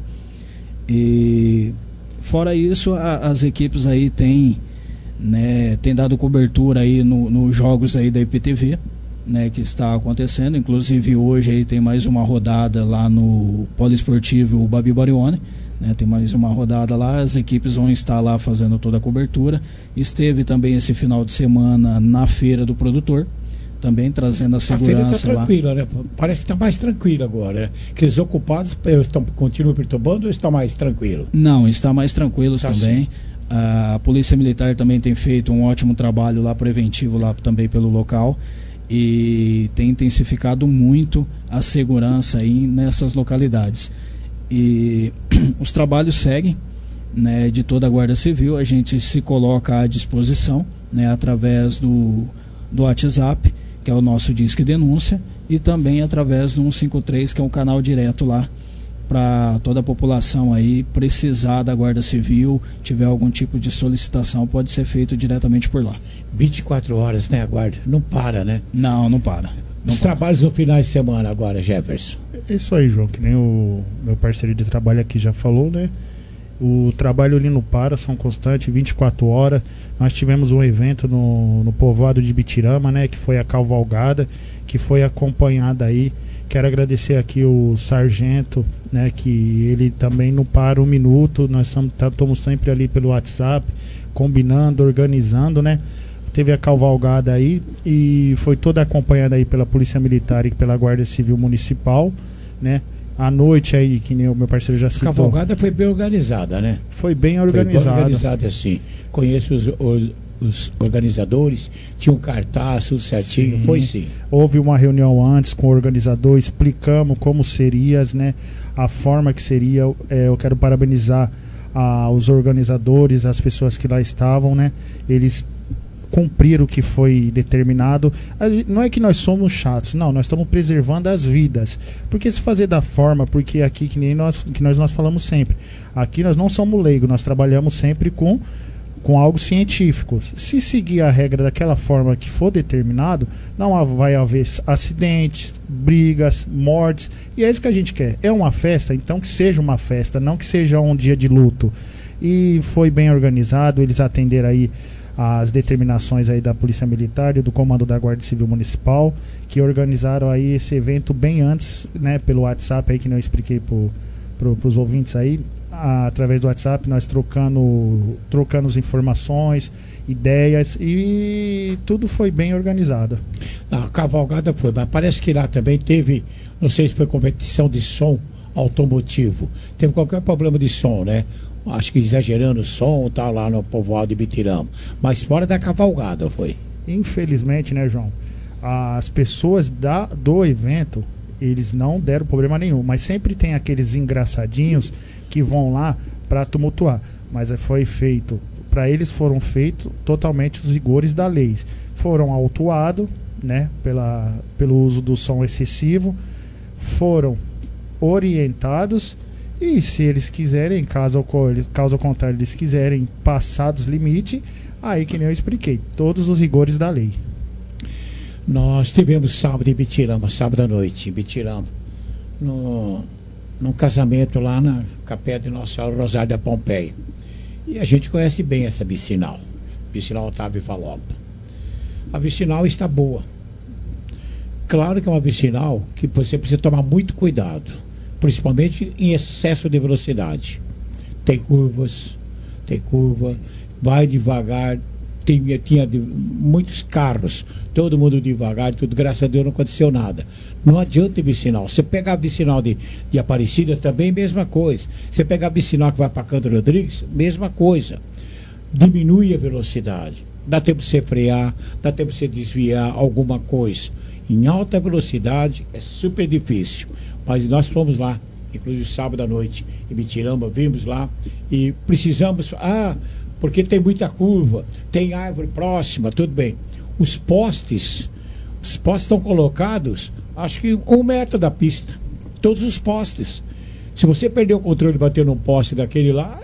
[SPEAKER 22] E fora isso, a, as equipes aí têm, né, tem dado cobertura aí nos no jogos aí da I P T V, né, que está acontecendo. Inclusive hoje aí tem mais uma rodada lá no Poliesportivo Babi Barione, né, tem mais uma rodada lá, as equipes vão estar lá fazendo toda a cobertura. Esteve também esse final de semana na Feira do Produtor, também trazendo a segurança. A feira está
[SPEAKER 4] tranquila,
[SPEAKER 22] lá.
[SPEAKER 4] Né? Parece que está mais tranquila agora, né? Aqueles ocupados estão, continuam perturbando ou está mais tranquilo?
[SPEAKER 22] Não, está mais tranquilos tá também. Sim. A Polícia Militar também tem feito um ótimo trabalho lá preventivo lá também pelo local, e tem intensificado muito a segurança aí nessas localidades. E os trabalhos seguem, né, de toda a Guarda Civil. A gente se coloca à disposição, né, através do, do WhatsApp, que é o nosso Disque Denúncia, e também através do cento e cinquenta e três, que é um canal direto lá para toda a população aí precisar da Guarda Civil, tiver algum tipo de solicitação, pode ser feito diretamente por lá.
[SPEAKER 4] vinte e quatro horas, né, a Guarda? Não para, né?
[SPEAKER 22] Não, não para. Não
[SPEAKER 4] Os
[SPEAKER 22] para.
[SPEAKER 4] trabalhos no final de semana agora, Jefferson.
[SPEAKER 2] É isso aí, João, que nem o meu parceiro de trabalho aqui já falou, né? O trabalho ali não para, são constantes, vinte e quatro horas. Nós tivemos um evento no, no povoado de Bitirama, né, que foi a cavalgada, que foi acompanhada aí. Quero agradecer aqui o sargento, né, que ele também não para um minuto. Nós estamos tá, sempre ali pelo WhatsApp, combinando, organizando, né. Teve a cavalgada aí e foi toda acompanhada aí pela Polícia Militar e pela Guarda Civil Municipal, né. À noite aí, que nem o meu parceiro já citou.
[SPEAKER 4] A cavalgada foi bem organizada, né?
[SPEAKER 2] Foi bem organizada.
[SPEAKER 4] Foi bem organizada, sim. Conheço os, os, os organizadores, tinha um cartaz, tudo certinho, sim. Foi sim.
[SPEAKER 2] Houve uma reunião antes com o organizador, explicamos como seria, né? A forma que seria. É, eu quero parabenizar a, os organizadores, as pessoas que lá estavam, né? Eles cumprir o que foi determinado. Não é que nós somos chatos, não, nós estamos preservando as vidas. Porque se fazer da forma, porque aqui que nem nós, que nós, nós falamos sempre, aqui nós não somos leigos, nós trabalhamos sempre com, com algo científico. Se seguir a regra daquela forma que for determinado, não vai haver acidentes, brigas, mortes, e é isso que a gente quer. É uma festa, então que seja uma festa, não que seja um dia de luto. E foi bem organizado, eles atenderam aí as determinações aí da Polícia Militar e do Comando da Guarda Civil Municipal, que organizaram aí esse evento bem antes, né, pelo WhatsApp aí, que eu expliquei pro, pro, pros ouvintes aí, a, através do WhatsApp, nós trocando, trocando as informações, ideias, e tudo foi bem organizado.
[SPEAKER 4] A cavalgada foi, mas parece que lá também teve, não sei se foi competição de som automotivo, teve qualquer problema de som, né? Acho que exagerando o som, tá lá no povoado de Bitirama. Mas fora da cavalgada foi.
[SPEAKER 2] Infelizmente, né, João? As pessoas da, do evento, eles não deram problema nenhum. Mas sempre tem aqueles engraçadinhos que vão lá para tumultuar. Mas foi feito, para eles foram feitos totalmente os rigores da lei. Foram autuados, né, pela, pelo uso do som excessivo. Foram orientados. E se eles quiserem, caso, caso contrário, eles quiserem passar dos limites, aí que nem eu expliquei, todos os rigores da lei.
[SPEAKER 4] Nós tivemos sábado em Bitirama, sábado à noite em Bitirama, no, num casamento lá na capela de Nossa Senhora Rosário da Pompeia. E a gente conhece bem essa vicinal, vicinal Otávio Falopa. A vicinal está boa. Claro que é uma vicinal que você precisa tomar muito cuidado, principalmente em excesso de velocidade. Tem curvas, tem curva, vai devagar, tem, tinha de, muitos carros, todo mundo devagar, tudo, graças a Deus não aconteceu nada. Não adianta vicinal. Você pegar a vicinal de, de Aparecida também, mesma coisa. Você pegar a vicinal que vai para Canto Rodrigues, mesma coisa. Diminui a velocidade. Dá tempo de você frear, dá tempo de você desviar alguma coisa. Em alta velocidade é super difícil. Mas nós fomos lá, inclusive sábado à noite, em Bitirama, vimos lá e precisamos. Ah, porque tem muita curva, tem árvore próxima, tudo bem. Os postes, os postes estão colocados, acho que um metro da pista. Todos os postes. Se você perder o controle e bater num poste daquele lá,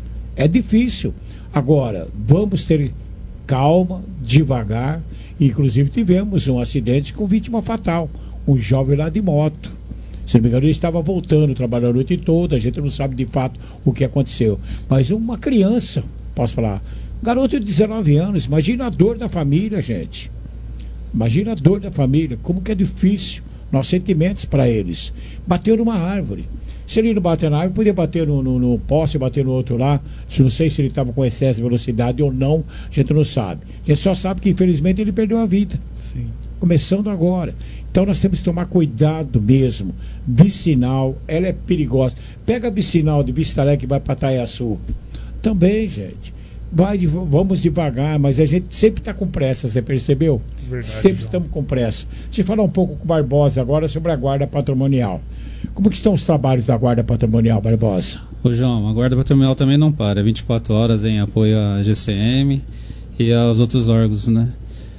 [SPEAKER 4] é difícil. Agora, vamos ter calma, devagar. Inclusive tivemos um acidente com vítima fatal, um jovem lá de moto. Se não me engano, ele estava voltando, trabalhando a noite toda, a gente não sabe de fato o que aconteceu. Mas uma criança, posso falar, garoto de dezenove anos, imagina a dor da família, gente. Imagina a dor da família, como que é difícil, nossos sentimentos para eles. Bateu numa árvore. Se ele não bater na árvore, podia bater no, no, no poste, bater no outro lá. Não sei se ele estava com excesso de velocidade ou não, a gente não sabe. A gente só sabe que, infelizmente, ele perdeu a vida.
[SPEAKER 2] Sim. Começando agora.
[SPEAKER 4] Então nós temos que tomar cuidado mesmo. Vicinal, ela é perigosa. Pega a vicinal de Vista Alegre que vai para Taiaçu. Também, gente. Vai, vamos devagar, mas a gente sempre está com pressa, você percebeu? Verdade, sempre João. Estamos com pressa. Deixa eu falar um pouco com o Barbosa agora sobre a guarda patrimonial. Como que estão os trabalhos da guarda patrimonial, Barbosa?
[SPEAKER 23] Ô João, a guarda patrimonial também não para, vinte e quatro horas em apoio à G C M e aos outros órgãos, né?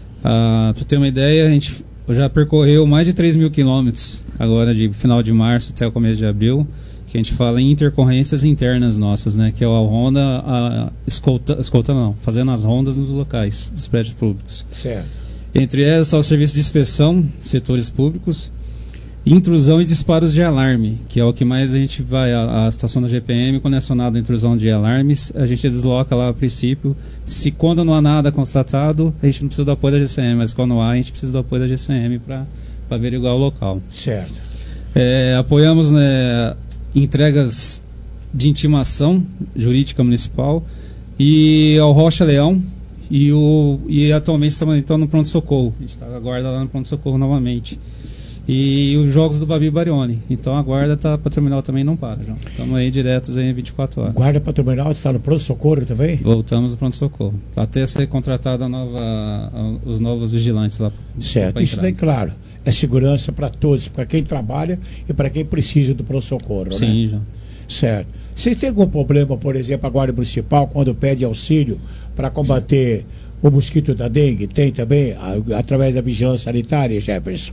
[SPEAKER 23] Ah, para ter uma ideia, a gente já percorreu mais de três mil quilômetros agora de final de março até o começo de abril, que a gente fala em intercorrências internas nossas, né? Que é a ronda, a escolta, escolta não, fazendo as rondas nos locais dos prédios públicos.
[SPEAKER 4] Certo.
[SPEAKER 23] Entre elas está o serviço de inspeção, setores públicos, intrusão e disparos de alarme, que é o que mais a gente vai, a, a situação da G P M, quando é acionado a intrusão de alarmes, a gente desloca lá a princípio. Se quando não há nada constatado, a gente não precisa do apoio da G C M, mas quando há, a gente precisa do apoio da G C M para averiguar o local.
[SPEAKER 4] Certo.
[SPEAKER 23] É, apoiamos, né, entregas de intimação jurídica municipal e ao Rocha Leão, e, o, e atualmente estamos então no pronto-socorro. A gente está aguarda lá no pronto-socorro novamente. E os jogos do Babi Barione. Então a guarda tá para terminal também não para, João. Estamos aí diretos aí em vinte e quatro horas.
[SPEAKER 4] Guarda para terminal está no pronto-socorro também?
[SPEAKER 23] Voltamos no pronto-socorro. Até ser contratada a nova, a, os novos vigilantes lá.
[SPEAKER 4] Certo, isso daí, claro. É segurança para todos, para quem trabalha e para quem precisa do pronto-socorro,
[SPEAKER 23] Sim,
[SPEAKER 4] né?
[SPEAKER 23] João.
[SPEAKER 4] Certo. Você tem algum problema, por exemplo, a Guarda Municipal, quando pede auxílio para combater o mosquito da dengue? Tem também, a, através da vigilância sanitária, Jefferson?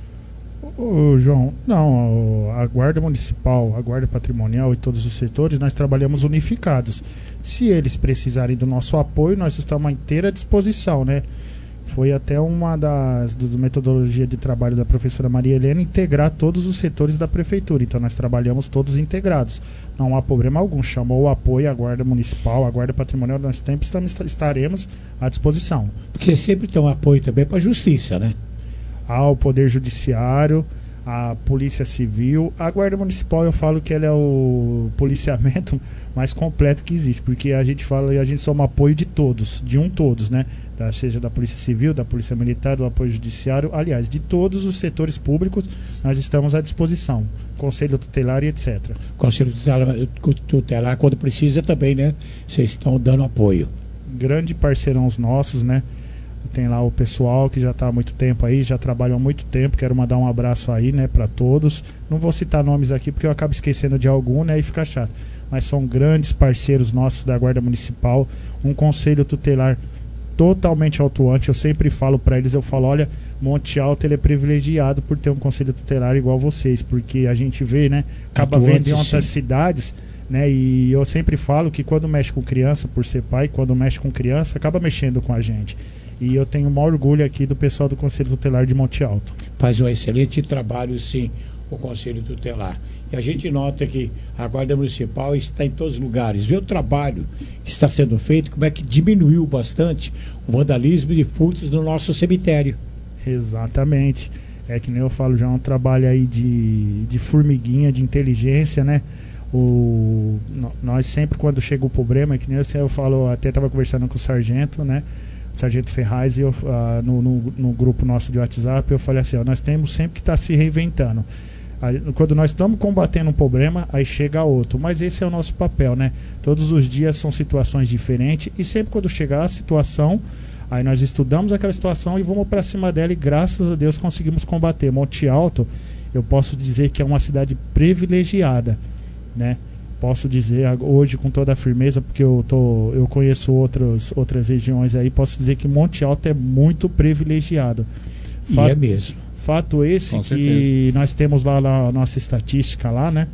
[SPEAKER 2] Ô, João, não, a Guarda Municipal, a Guarda Patrimonial e todos os setores, nós trabalhamos unificados. Se eles precisarem do nosso apoio, nós estamos à inteira disposição, né? Foi até uma das, das metodologias de trabalho da professora Maria Helena integrar todos os setores da prefeitura. Então nós trabalhamos todos integrados. Não há problema algum. Chamou o apoio à Guarda Municipal, à Guarda Patrimonial, nós sempre estamos, estaremos à disposição.
[SPEAKER 4] Porque você sempre tem um apoio também para a Justiça, né?
[SPEAKER 2] Ao Poder Judiciário, a Polícia Civil, a Guarda Municipal, eu falo que ela é o policiamento mais completo que existe, porque a gente fala e a gente soma apoio de todos, de um todos, né? Da, seja da Polícia Civil, da Polícia Militar, do apoio judiciário, aliás, de todos os setores públicos, nós estamos à disposição. Conselho Tutelar e etcétera.
[SPEAKER 4] Conselho Tutelar, tutelar quando precisa também, né? Vocês estão dando apoio.
[SPEAKER 2] Grande parceirão os nossos, né? Tem lá o pessoal que já está há muito tempo aí, já trabalham há muito tempo. Quero mandar um abraço aí, né, para todos. Não vou citar nomes aqui porque eu acabo esquecendo de algum, né, e fica chato. Mas são grandes parceiros nossos da Guarda Municipal. Um conselho tutelar totalmente atuante. Eu sempre falo para eles, eu falo, olha, Monte Alto ele é privilegiado por ter um conselho tutelar igual vocês, porque a gente vê, né, acaba
[SPEAKER 4] Atuante,
[SPEAKER 2] vendo em outras
[SPEAKER 4] sim.
[SPEAKER 2] cidades, né, e eu sempre falo que quando mexe com criança, por ser pai, quando mexe com criança, acaba mexendo com a gente. E eu tenho um maior orgulho aqui do pessoal do Conselho Tutelar de Monte Alto.
[SPEAKER 4] Faz um excelente trabalho, sim, o Conselho Tutelar. E a gente nota que a Guarda Municipal está em todos os lugares. Vê o trabalho que está sendo feito, como é que diminuiu bastante o vandalismo de furtos no nosso cemitério.
[SPEAKER 2] Exatamente. É que nem eu falo, já é um trabalho aí de, de formiguinha, de inteligência, né? O, nós sempre, quando chega o problema, é que nem eu, eu falo, até estava conversando com o sargento, né? Sargento Ferraz, e eu, uh, no, no, no grupo nosso de WhatsApp, eu falei assim, ó, nós temos sempre que estar tá se reinventando. Aí, quando nós estamos combatendo um problema, aí chega outro. Mas esse é o nosso papel, né? Todos os dias são situações diferentes, e sempre quando chegar a situação, aí nós estudamos aquela situação e vamos para cima dela, e graças a Deus conseguimos combater. Monte Alto, eu posso dizer que é uma cidade privilegiada, né? Posso dizer hoje com toda a firmeza, porque eu, tô, eu conheço outros, outras regiões aí, posso dizer que Monte Alto é muito privilegiado.
[SPEAKER 4] Fato, e é mesmo.
[SPEAKER 2] Fato esse
[SPEAKER 23] com
[SPEAKER 2] que
[SPEAKER 23] certeza.
[SPEAKER 2] Nós temos lá, lá a nossa estatística lá, né?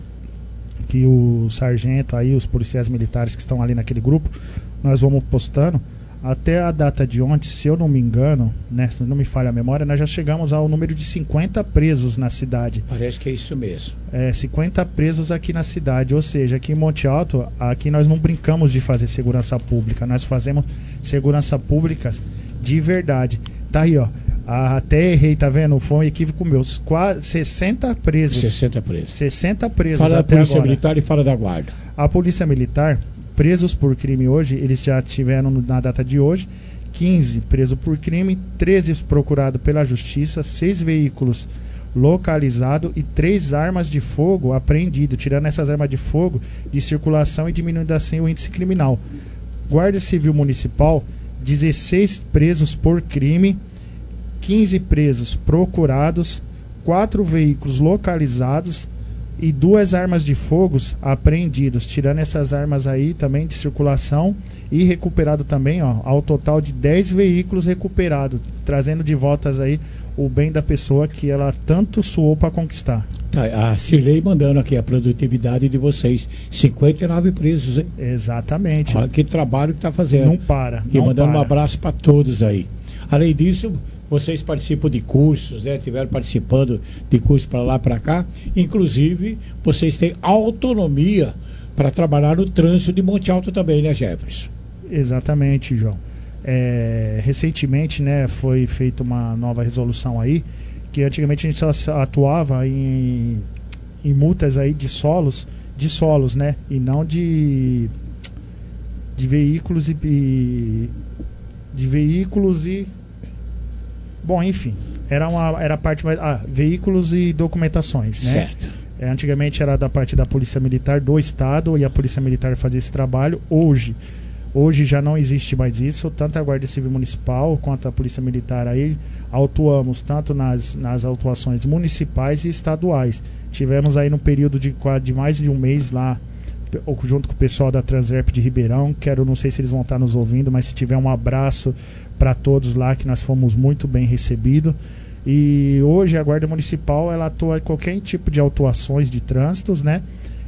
[SPEAKER 2] Que o sargento aí, os policiais militares que estão ali naquele grupo, nós vamos postando. Até a data de ontem, se eu não me engano, né, se não me falha a memória, nós já chegamos ao número de cinquenta presos na cidade.
[SPEAKER 4] Parece que é isso mesmo.
[SPEAKER 2] É, cinquenta presos aqui na cidade, ou seja, aqui em Monte Alto, aqui nós não brincamos de fazer segurança pública, nós fazemos segurança pública de verdade. Tá aí, ó, até errei, tá vendo? Foi um equívoco meu, quase sessenta presos.
[SPEAKER 4] sessenta presos.
[SPEAKER 2] sessenta presos
[SPEAKER 4] fala
[SPEAKER 2] até
[SPEAKER 4] da Polícia
[SPEAKER 2] agora.
[SPEAKER 4] Militar e fala da Guarda.
[SPEAKER 2] A Polícia Militar, presos por crime hoje, eles já tiveram na data de hoje, quinze presos por crime, treze procurados pela Justiça, seis veículos localizados e três armas de fogo apreendidas, tirando essas armas de fogo de circulação e diminuindo assim o índice criminal. Guarda Civil Municipal, dezesseis presos por crime, quinze presos procurados, quatro veículos localizados e duas armas de fogo apreendidas, tirando essas armas aí também de circulação, e recuperado também, ó, ao total de dez veículos recuperados, trazendo de voltas aí o bem da pessoa que ela tanto suou para conquistar.
[SPEAKER 4] Tá, a Cirlei mandando aqui a produtividade de vocês, cinquenta e nove presos, hein?
[SPEAKER 2] Exatamente.
[SPEAKER 4] Olha que trabalho que tá fazendo.
[SPEAKER 2] Não para.
[SPEAKER 4] E
[SPEAKER 2] não
[SPEAKER 4] mandando
[SPEAKER 2] para.
[SPEAKER 4] um abraço para todos aí. Além disso, vocês participam de cursos, né? Tiveram participando de cursos para lá, para cá. Inclusive, vocês têm autonomia para trabalhar no trânsito de Monte Alto também, né, Jefferson?
[SPEAKER 2] Exatamente, João. É, recentemente, né, foi feita uma nova resolução aí, que antigamente a gente só atuava em, em multas aí de solos, de solos, né, e não de, de veículos e de veículos e bom, enfim, era uma era a parte mais ah, veículos e documentações, né?
[SPEAKER 4] Certo.
[SPEAKER 2] É, antigamente era da parte da Polícia Militar do Estado e a Polícia Militar fazia esse trabalho. Hoje Hoje já não existe mais isso, tanto a Guarda Civil Municipal quanto a Polícia Militar aí autuamos tanto nas, nas autuações municipais e estaduais. Tivemos aí no período de, de mais de um mês lá, junto com o pessoal da Transerp de Ribeirão. Quero, não sei se eles vão estar nos ouvindo, mas se tiver, um abraço para todos lá, que nós fomos muito bem recebidos. E hoje a Guarda Municipal ela atua em qualquer tipo de autuações de trânsitos, né?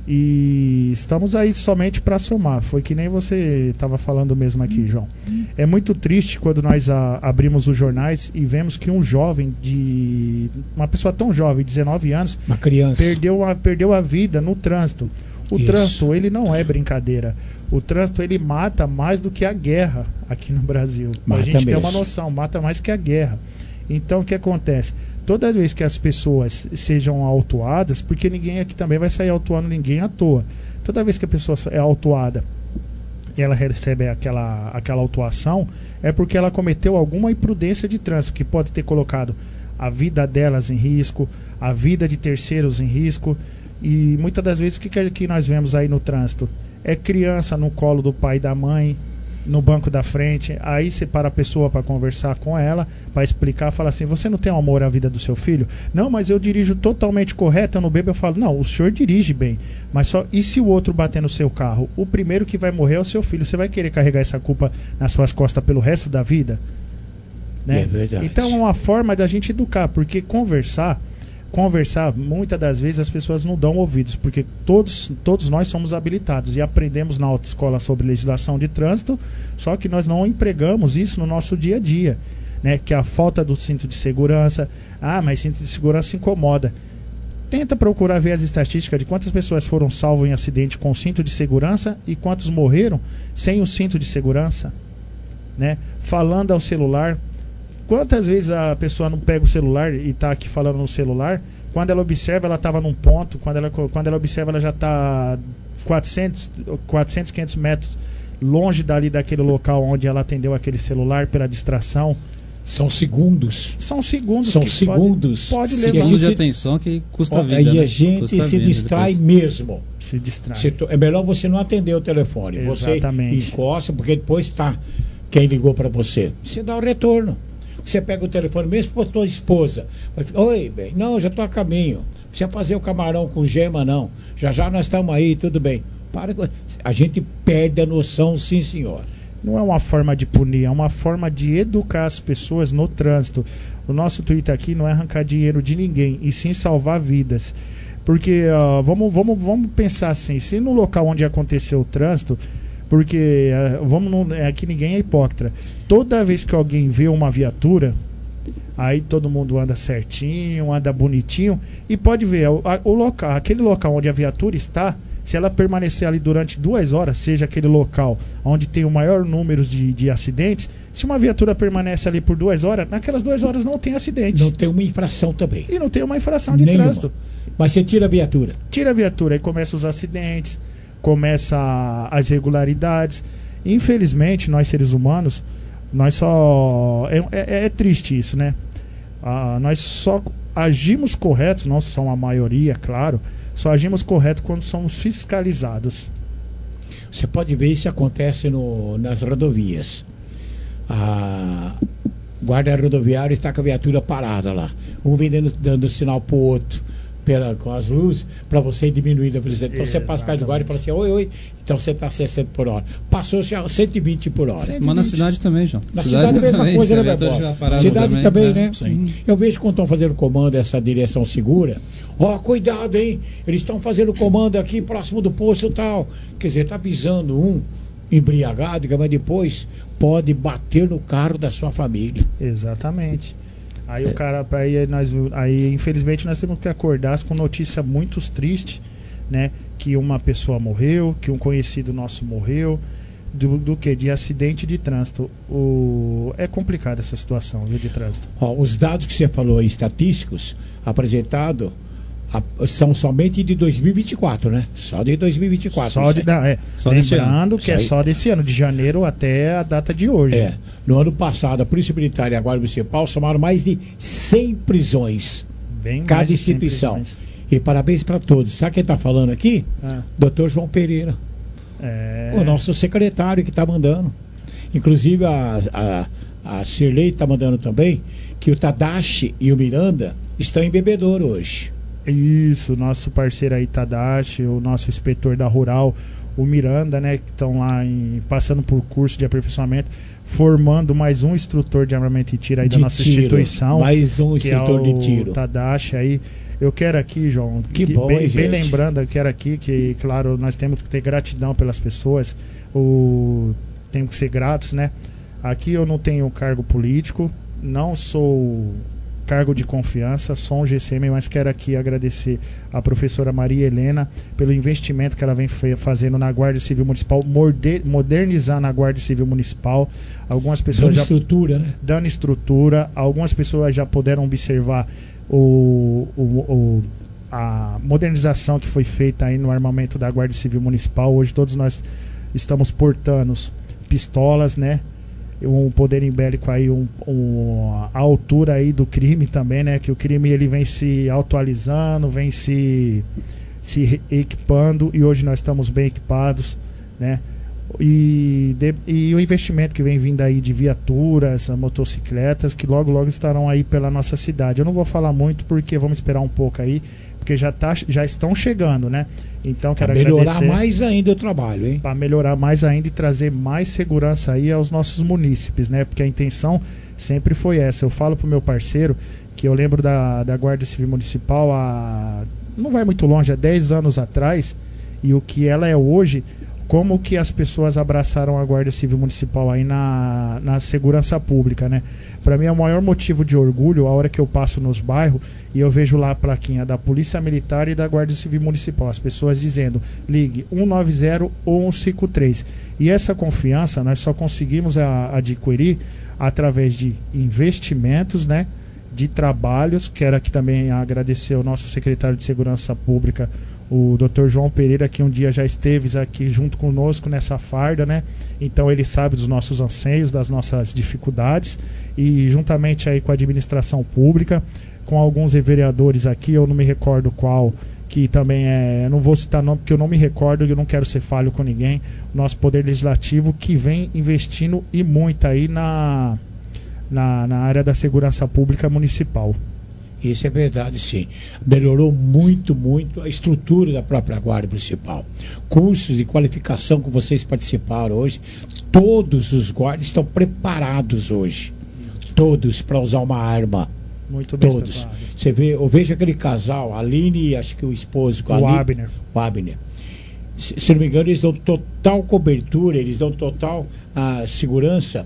[SPEAKER 2] E estamos aí somente para somar. Foi que nem você estava falando mesmo aqui, João. É muito triste quando nós a, abrimos os jornais e vemos que um jovem de... Uma pessoa tão jovem, dezenove anos...
[SPEAKER 4] Uma criança.
[SPEAKER 2] Perdeu a, perdeu a vida no trânsito. O Isso. trânsito, ele não é brincadeira. O trânsito, ele mata mais do que a guerra aqui no Brasil. Mata a gente mesmo. Tem uma noção, mata mais que a guerra. Então, o que acontece? Toda vez que as pessoas sejam autuadas, porque ninguém aqui também vai sair autuando ninguém à toa. Toda vez que a pessoa é autuada e ela recebe aquela, aquela autuação, é porque ela cometeu alguma imprudência de trânsito, que pode ter colocado a vida delas em risco, a vida de terceiros em risco. E muitas das vezes, o que, que nós vemos aí no trânsito? É criança no colo do pai e da mãe, no banco da frente. Aí você para a pessoa para conversar com ela, para explicar, fala assim: você não tem amor à vida do seu filho? Não, mas eu dirijo totalmente correto, eu não bebo. Eu falo: não, o senhor dirige bem, mas só, e se o outro bater no seu carro? O primeiro que vai morrer é o seu filho. Você vai querer carregar essa culpa nas suas costas pelo resto da vida? Né?
[SPEAKER 4] É verdade.
[SPEAKER 2] Então é uma forma da gente educar, porque conversar Conversar, muitas das vezes as pessoas não dão ouvidos, porque todos, todos nós somos habilitados e aprendemos na autoescola sobre legislação de trânsito, só que nós não empregamos isso no nosso dia a dia, né? Que é a falta do cinto de segurança. Ah, mas cinto de segurança incomoda. Tenta procurar ver as estatísticas de quantas pessoas foram salvas em acidente com cinto de segurança e quantos morreram sem o cinto de segurança, né? Falando ao celular. Quantas vezes a pessoa não pega o celular e está aqui falando no celular, quando ela observa, ela estava num ponto, quando ela, quando ela observa, ela já está quatrocentos, quinhentos metros longe dali daquele local onde ela atendeu aquele celular pela distração.
[SPEAKER 4] São segundos.
[SPEAKER 2] São segundos.
[SPEAKER 4] São segundos.
[SPEAKER 2] Pode, pode
[SPEAKER 23] levar.
[SPEAKER 2] levar.
[SPEAKER 23] Segundo de atenção que custa a vida.
[SPEAKER 4] E
[SPEAKER 23] né?
[SPEAKER 4] a gente
[SPEAKER 23] custa
[SPEAKER 4] se distrai depois. mesmo.
[SPEAKER 2] Se distrai.
[SPEAKER 4] Se to... É melhor você não atender o telefone.
[SPEAKER 2] Exatamente.
[SPEAKER 4] Você encosta, porque depois está quem ligou para você. Você dá o retorno. Você pega o telefone mesmo para sua esposa. Vai ficar: oi, bem, não, já estou a caminho. Não precisa fazer o camarão com gema, não. Já já nós estamos aí, tudo bem. Para, a gente perde a noção, sim, senhor.
[SPEAKER 2] Não é uma forma de punir, é uma forma de educar as pessoas no trânsito. O nosso tweet aqui não é arrancar dinheiro de ninguém, e sim salvar vidas. Porque, uh, vamos, vamos, vamos pensar assim, se no local onde aconteceu o trânsito, porque uh, vamos no, aqui ninguém é hipócrita. Toda vez que alguém vê uma viatura, aí todo mundo anda certinho, anda bonitinho, e pode ver o, a, o local, aquele local onde a viatura está, se ela permanecer ali durante duas horas, seja aquele local onde tem o maior número de, de acidentes, se uma viatura permanece ali por duas horas, naquelas duas horas não tem acidente.
[SPEAKER 4] Não tem uma infração também.
[SPEAKER 2] E não tem uma infração de
[SPEAKER 4] Nenhuma.
[SPEAKER 2] trânsito.
[SPEAKER 4] Mas você tira a viatura.
[SPEAKER 2] Tira a viatura, aí começam os acidentes, começa as irregularidades. Infelizmente, nós seres humanos, nós só... É, é, é triste isso, né? Ah, nós só agimos corretos, não são a maioria, claro, só agimos correto quando somos fiscalizados.
[SPEAKER 4] Você pode ver isso acontece no, nas rodovias. A guarda rodoviária está com a viatura parada lá. Um vem dando, dando sinal para o outro pela, com as luzes, para você diminuir a velocidade. Então, exatamente, você passa perto de guarda e fala assim: oi, oi, então você está sessenta por hora. Passou cento e vinte por hora.
[SPEAKER 23] cento e vinte. Mas na cidade também, João.
[SPEAKER 4] Na cidade, cidade é a mesma também, coisa, né, Bebó? Cidade também, também né?
[SPEAKER 23] Sim.
[SPEAKER 4] Eu vejo quando estão fazendo comando essa direção segura. Ó, oh, cuidado, hein? Eles estão fazendo comando aqui próximo do posto e tal. Quer dizer, está avisando um embriagado, mas depois pode bater no carro da sua família.
[SPEAKER 2] Exatamente. Aí
[SPEAKER 23] Sim.
[SPEAKER 2] o cara, aí, nós, aí infelizmente nós temos que acordar com notícia muito triste, né? Que uma pessoa morreu, que um conhecido nosso morreu, do, do que? De acidente de trânsito. O, é complicada essa situação, viu, de trânsito.
[SPEAKER 4] Ó, os dados que você falou aí, estatísticos, apresentados, são somente de dois mil e vinte e quatro, né? Só de dois mil e vinte e quatro.
[SPEAKER 2] Só de, é,
[SPEAKER 4] só desse
[SPEAKER 2] lembrando
[SPEAKER 4] ano.
[SPEAKER 2] que é
[SPEAKER 4] Isso aí.
[SPEAKER 2] só desse ano, de janeiro até a data de hoje.
[SPEAKER 4] É. No ano passado, a Polícia Militar e a Guarda Municipal somaram mais de cem prisões.
[SPEAKER 2] Bem
[SPEAKER 4] cada
[SPEAKER 2] mais de cem
[SPEAKER 4] instituição.
[SPEAKER 2] prisões.
[SPEAKER 4] E parabéns para todos. Sabe quem está falando aqui?
[SPEAKER 2] Ah.
[SPEAKER 4] doutor João Pereira.
[SPEAKER 2] É.
[SPEAKER 4] O nosso secretário que está mandando. Inclusive a, a, a Cirlei está mandando também que o Tadashi e o Miranda estão em Bebedouro hoje.
[SPEAKER 2] Isso, nosso parceiro aí, Tadashi, o nosso inspetor da Rural, o Miranda, né, que estão lá em, passando por curso de aperfeiçoamento, formando mais um instrutor de armamento e tiro aí
[SPEAKER 4] De
[SPEAKER 2] da nossa
[SPEAKER 4] tiro,
[SPEAKER 2] instituição.
[SPEAKER 4] mais um
[SPEAKER 2] que
[SPEAKER 4] instrutor
[SPEAKER 2] é o
[SPEAKER 4] de tiro.
[SPEAKER 2] Tadashi aí. Eu quero aqui, João,
[SPEAKER 4] Que bom,
[SPEAKER 2] bem,
[SPEAKER 4] hein,
[SPEAKER 2] bem
[SPEAKER 4] gente?
[SPEAKER 2] lembrando, eu quero aqui que, claro, nós temos que ter gratidão pelas pessoas, o, temos que ser gratos, né? Aqui eu não tenho cargo político, não sou cargo de confiança, sou um G C M, mas quero aqui agradecer a professora Maria Helena pelo investimento que ela vem fazendo na Guarda Civil Municipal, modernizando a Guarda Civil Municipal. Algumas pessoas
[SPEAKER 4] Dando
[SPEAKER 2] já
[SPEAKER 4] estrutura, né?
[SPEAKER 2] Dando estrutura. Algumas pessoas já puderam observar o, o, o, a modernização que foi feita aí no armamento da Guarda Civil Municipal. Hoje todos nós estamos portando pistolas, né? Um poder bélico aí, um, um, a altura aí do crime também, né? Que o crime ele vem se atualizando, vem se, se equipando, e hoje nós estamos bem equipados, né? E, de, e o investimento que vem vindo aí de viaturas, motocicletas, que logo logo estarão aí pela nossa cidade. Eu não vou falar muito porque vamos esperar um pouco aí, porque já, tá, já estão chegando, né? Então quero
[SPEAKER 4] Pra melhorar
[SPEAKER 2] agradecer,
[SPEAKER 4] mais ainda o trabalho, hein?
[SPEAKER 2] para melhorar mais ainda e trazer mais segurança aí aos nossos munícipes, né? Porque a intenção sempre foi essa. Eu falo pro meu parceiro que eu lembro da, da Guarda Civil Municipal há, não vai muito longe, há dez anos atrás, e o que ela é hoje, como que as pessoas abraçaram a Guarda Civil Municipal aí na, na segurança pública, né? Para mim é o maior motivo de orgulho a hora que eu passo nos bairros e eu vejo lá a plaquinha da Polícia Militar e da Guarda Civil Municipal, as pessoas dizendo, ligue um nove zero ou um cinco três. E essa confiança nós só conseguimos a, adquirir através de investimentos, né? De trabalhos. Quero aqui também agradecer ao nosso secretário de Segurança Pública, o doutor João Pereira, que um dia já esteve aqui junto conosco nessa farda, né? Então ele sabe dos nossos anseios, das nossas dificuldades, e juntamente aí com a administração pública, com alguns vereadores aqui, eu não me recordo qual, que também é, não vou citar nome porque eu não me recordo e eu não quero ser falho com ninguém, nosso poder legislativo que vem investindo e muito aí na, na, na área da segurança pública municipal.
[SPEAKER 4] Isso é verdade, sim. Melhorou muito, muito a estrutura da própria Guarda Municipal. Cursos de qualificação que vocês participaram hoje, todos os guardas estão preparados hoje. Todos para usar uma arma.
[SPEAKER 2] Muito bem.
[SPEAKER 4] Todos. Você vê, eu vejo aquele casal, a Aline e acho que o esposo.
[SPEAKER 2] O
[SPEAKER 4] Aline,
[SPEAKER 2] Abner.
[SPEAKER 4] O Abner. Se, se não me engano, eles dão total cobertura, eles dão total ah, segurança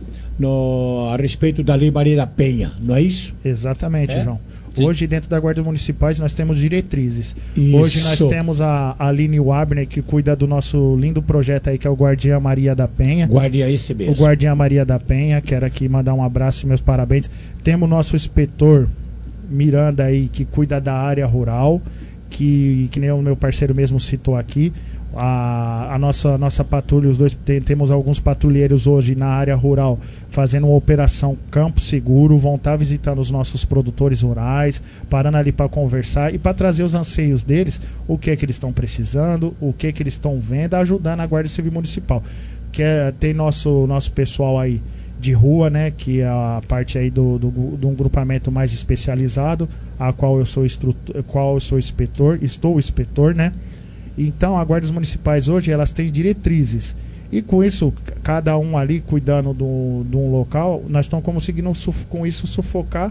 [SPEAKER 4] no, a respeito da Lei Maria da Penha, não é isso?
[SPEAKER 2] Exatamente,
[SPEAKER 4] É?
[SPEAKER 2] João.
[SPEAKER 4] Sim.
[SPEAKER 2] Hoje, dentro da Guarda Municipais, nós temos diretrizes.
[SPEAKER 4] Isso.
[SPEAKER 2] Hoje nós temos a Aline Wabner, que cuida do nosso lindo projeto aí, que é o Guardiã Maria da Penha.
[SPEAKER 4] Guardiã esse mesmo.
[SPEAKER 2] O Guardiã Maria da Penha. Quero aqui mandar um abraço e meus parabéns. Temos o nosso inspetor Miranda aí, que cuida da área rural, que, que nem o meu parceiro mesmo citou aqui. A, a nossa, nossa patrulha, os dois tem, temos alguns patrulheiros hoje na área rural fazendo uma operação Campo Seguro, vão estar visitando os nossos produtores rurais, parando ali para conversar e para trazer os anseios deles, o que é que eles estão precisando, o que é que eles estão vendo, ajudando a Guarda Civil Municipal. Que é, tem nosso, nosso pessoal aí de rua, né, que é a parte aí do, do, do um grupamento mais especializado, a qual eu sou instrutor, qual eu sou inspetor, estou inspetor, né? Então, as guardas municipais hoje, elas têm diretrizes. E com isso, cada um ali cuidando de um local, nós estamos conseguindo com isso sufocar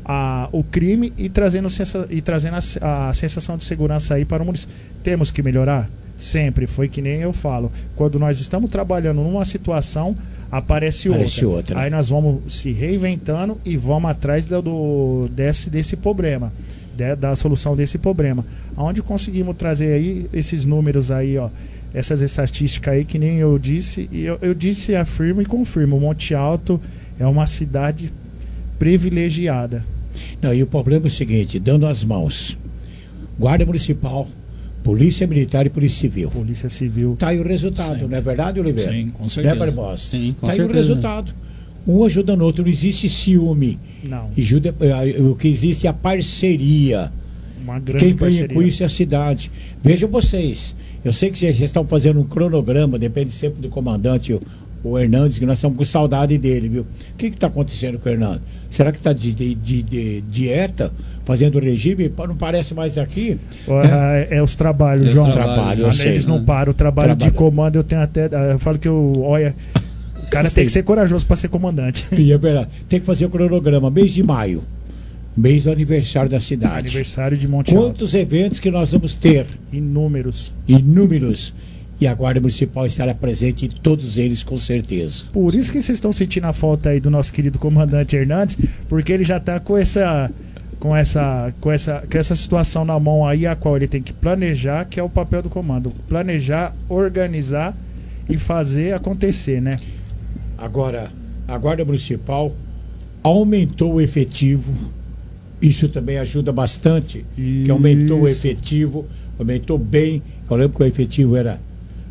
[SPEAKER 2] a, o crime e trazendo, sensa, e trazendo a, a sensação de segurança aí para o município. Temos que melhorar? Sempre. Foi que nem eu falo. Quando nós estamos trabalhando numa situação, aparece,
[SPEAKER 4] aparece
[SPEAKER 2] outra.
[SPEAKER 4] outra.
[SPEAKER 2] Aí nós vamos se reinventando e vamos atrás do, do, desse, desse problema, de, da solução desse problema. Onde conseguimos trazer aí esses números aí, ó, essas estatísticas aí, que nem eu disse, e eu, eu disse, afirmo e confirmo, Monte Alto é uma cidade privilegiada.
[SPEAKER 4] Não, e o problema é o seguinte, dando as mãos, Guarda Municipal, Polícia Militar e Polícia Civil.
[SPEAKER 2] Polícia Civil.
[SPEAKER 4] Tá aí o resultado, não é verdade, Oliveira?
[SPEAKER 22] Sim, com certeza.
[SPEAKER 4] Né, Barbosa?
[SPEAKER 22] Sim, com
[SPEAKER 4] tá
[SPEAKER 22] certeza.
[SPEAKER 4] Tá aí o resultado. Um ajuda no outro, não existe ciúme.
[SPEAKER 2] Não.
[SPEAKER 4] E ajuda, o que existe é a parceria.
[SPEAKER 2] Uma grande
[SPEAKER 4] Quem
[SPEAKER 2] parceria.
[SPEAKER 4] ganha com isso é a cidade. Vejam vocês, eu sei que vocês estão fazendo um cronograma, depende sempre do comandante, o, o Hernandes, que nós estamos com saudade dele, viu? O que está acontecendo com o Hernandes? Será que está de, de, de, de dieta, fazendo regime? Não parece mais aqui?
[SPEAKER 2] É, é os trabalhos,
[SPEAKER 4] é
[SPEAKER 2] João.
[SPEAKER 4] Os trabalhos, eu sei.
[SPEAKER 2] Eles não param. O trabalho,
[SPEAKER 4] trabalho.
[SPEAKER 2] de comando, eu tenho até. Eu falo que eu. Olha, o cara tem que ser corajoso para ser comandante.
[SPEAKER 4] E é verdade. Tem que fazer o cronograma. Mês de maio. Mês do aniversário da cidade.
[SPEAKER 2] Aniversário de Monte Alto.
[SPEAKER 4] Quantos eventos que nós vamos ter?
[SPEAKER 2] Inúmeros.
[SPEAKER 4] Inúmeros. E a Guarda Municipal estará presente em todos eles, com certeza.
[SPEAKER 2] Por isso que vocês estão sentindo a falta aí do nosso querido comandante Hernandes, porque ele já está com essa, com essa, com essa, com essa situação na mão aí, a qual ele tem que planejar, que é o papel do comando. Planejar, organizar e fazer acontecer, né?
[SPEAKER 4] Agora, a Guarda Municipal aumentou o efetivo. Isso também ajuda bastante. Isso. Que aumentou o efetivo, aumentou bem. Eu lembro que o efetivo era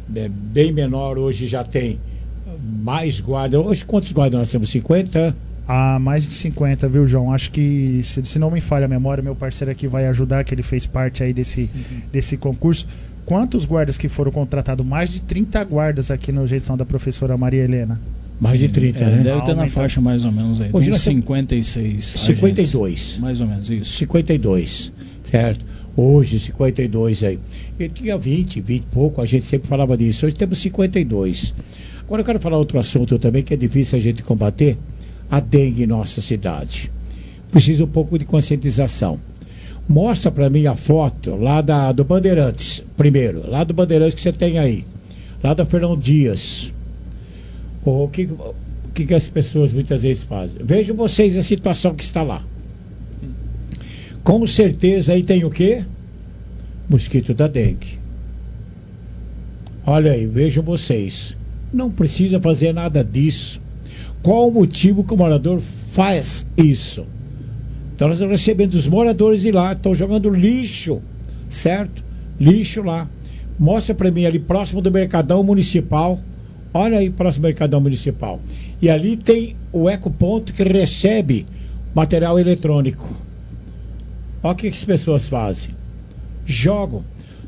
[SPEAKER 4] bem menor, hoje já tem mais guardas. Hoje quantos guardas nós temos? cinquenta?
[SPEAKER 2] Ah, mais de cinquenta, viu, João? Acho que, se, se não me falha a memória, meu parceiro aqui vai ajudar, que ele fez parte aí desse, uhum. desse concurso. Quantos guardas que foram contratados? Mais de trinta guardas aqui na gestão da professora Maria Helena.
[SPEAKER 4] Mais de trinta,
[SPEAKER 22] é,
[SPEAKER 4] né?
[SPEAKER 22] Deve ter na faixa mais ou menos aí.
[SPEAKER 4] Hoje
[SPEAKER 22] uns cinquenta e seis.
[SPEAKER 4] cinquenta e dois.
[SPEAKER 22] Agentes, mais ou menos isso.
[SPEAKER 4] cinquenta e dois, certo? Hoje, cinquenta e dois aí. Eu tinha vinte, vinte e pouco, a gente sempre falava disso. Hoje temos cinquenta e dois. Agora eu quero falar outro assunto também que é difícil a gente combater: a dengue em nossa cidade. Precisa um pouco de conscientização. Mostra para mim a foto lá da, do Bandeirantes, primeiro, lá do Bandeirantes que você tem aí, lá da Fernão Dias. O que, o que, que as pessoas muitas vezes fazem? Vejam vocês a situação que está lá. Com certeza aí tem o quê? Mosquito da dengue. Olha aí, vejam vocês. Não precisa fazer nada disso. Qual o motivo que o morador faz isso? Então nós estamos recebendo os moradores de lá, estão jogando lixo, certo? Lixo lá. Mostra para mim ali próximo do Mercadão Municipal. Olha aí próximo do Mercadão Municipal. E ali tem o ecoponto que recebe material eletrônico. Olha o que as pessoas fazem. Jogam.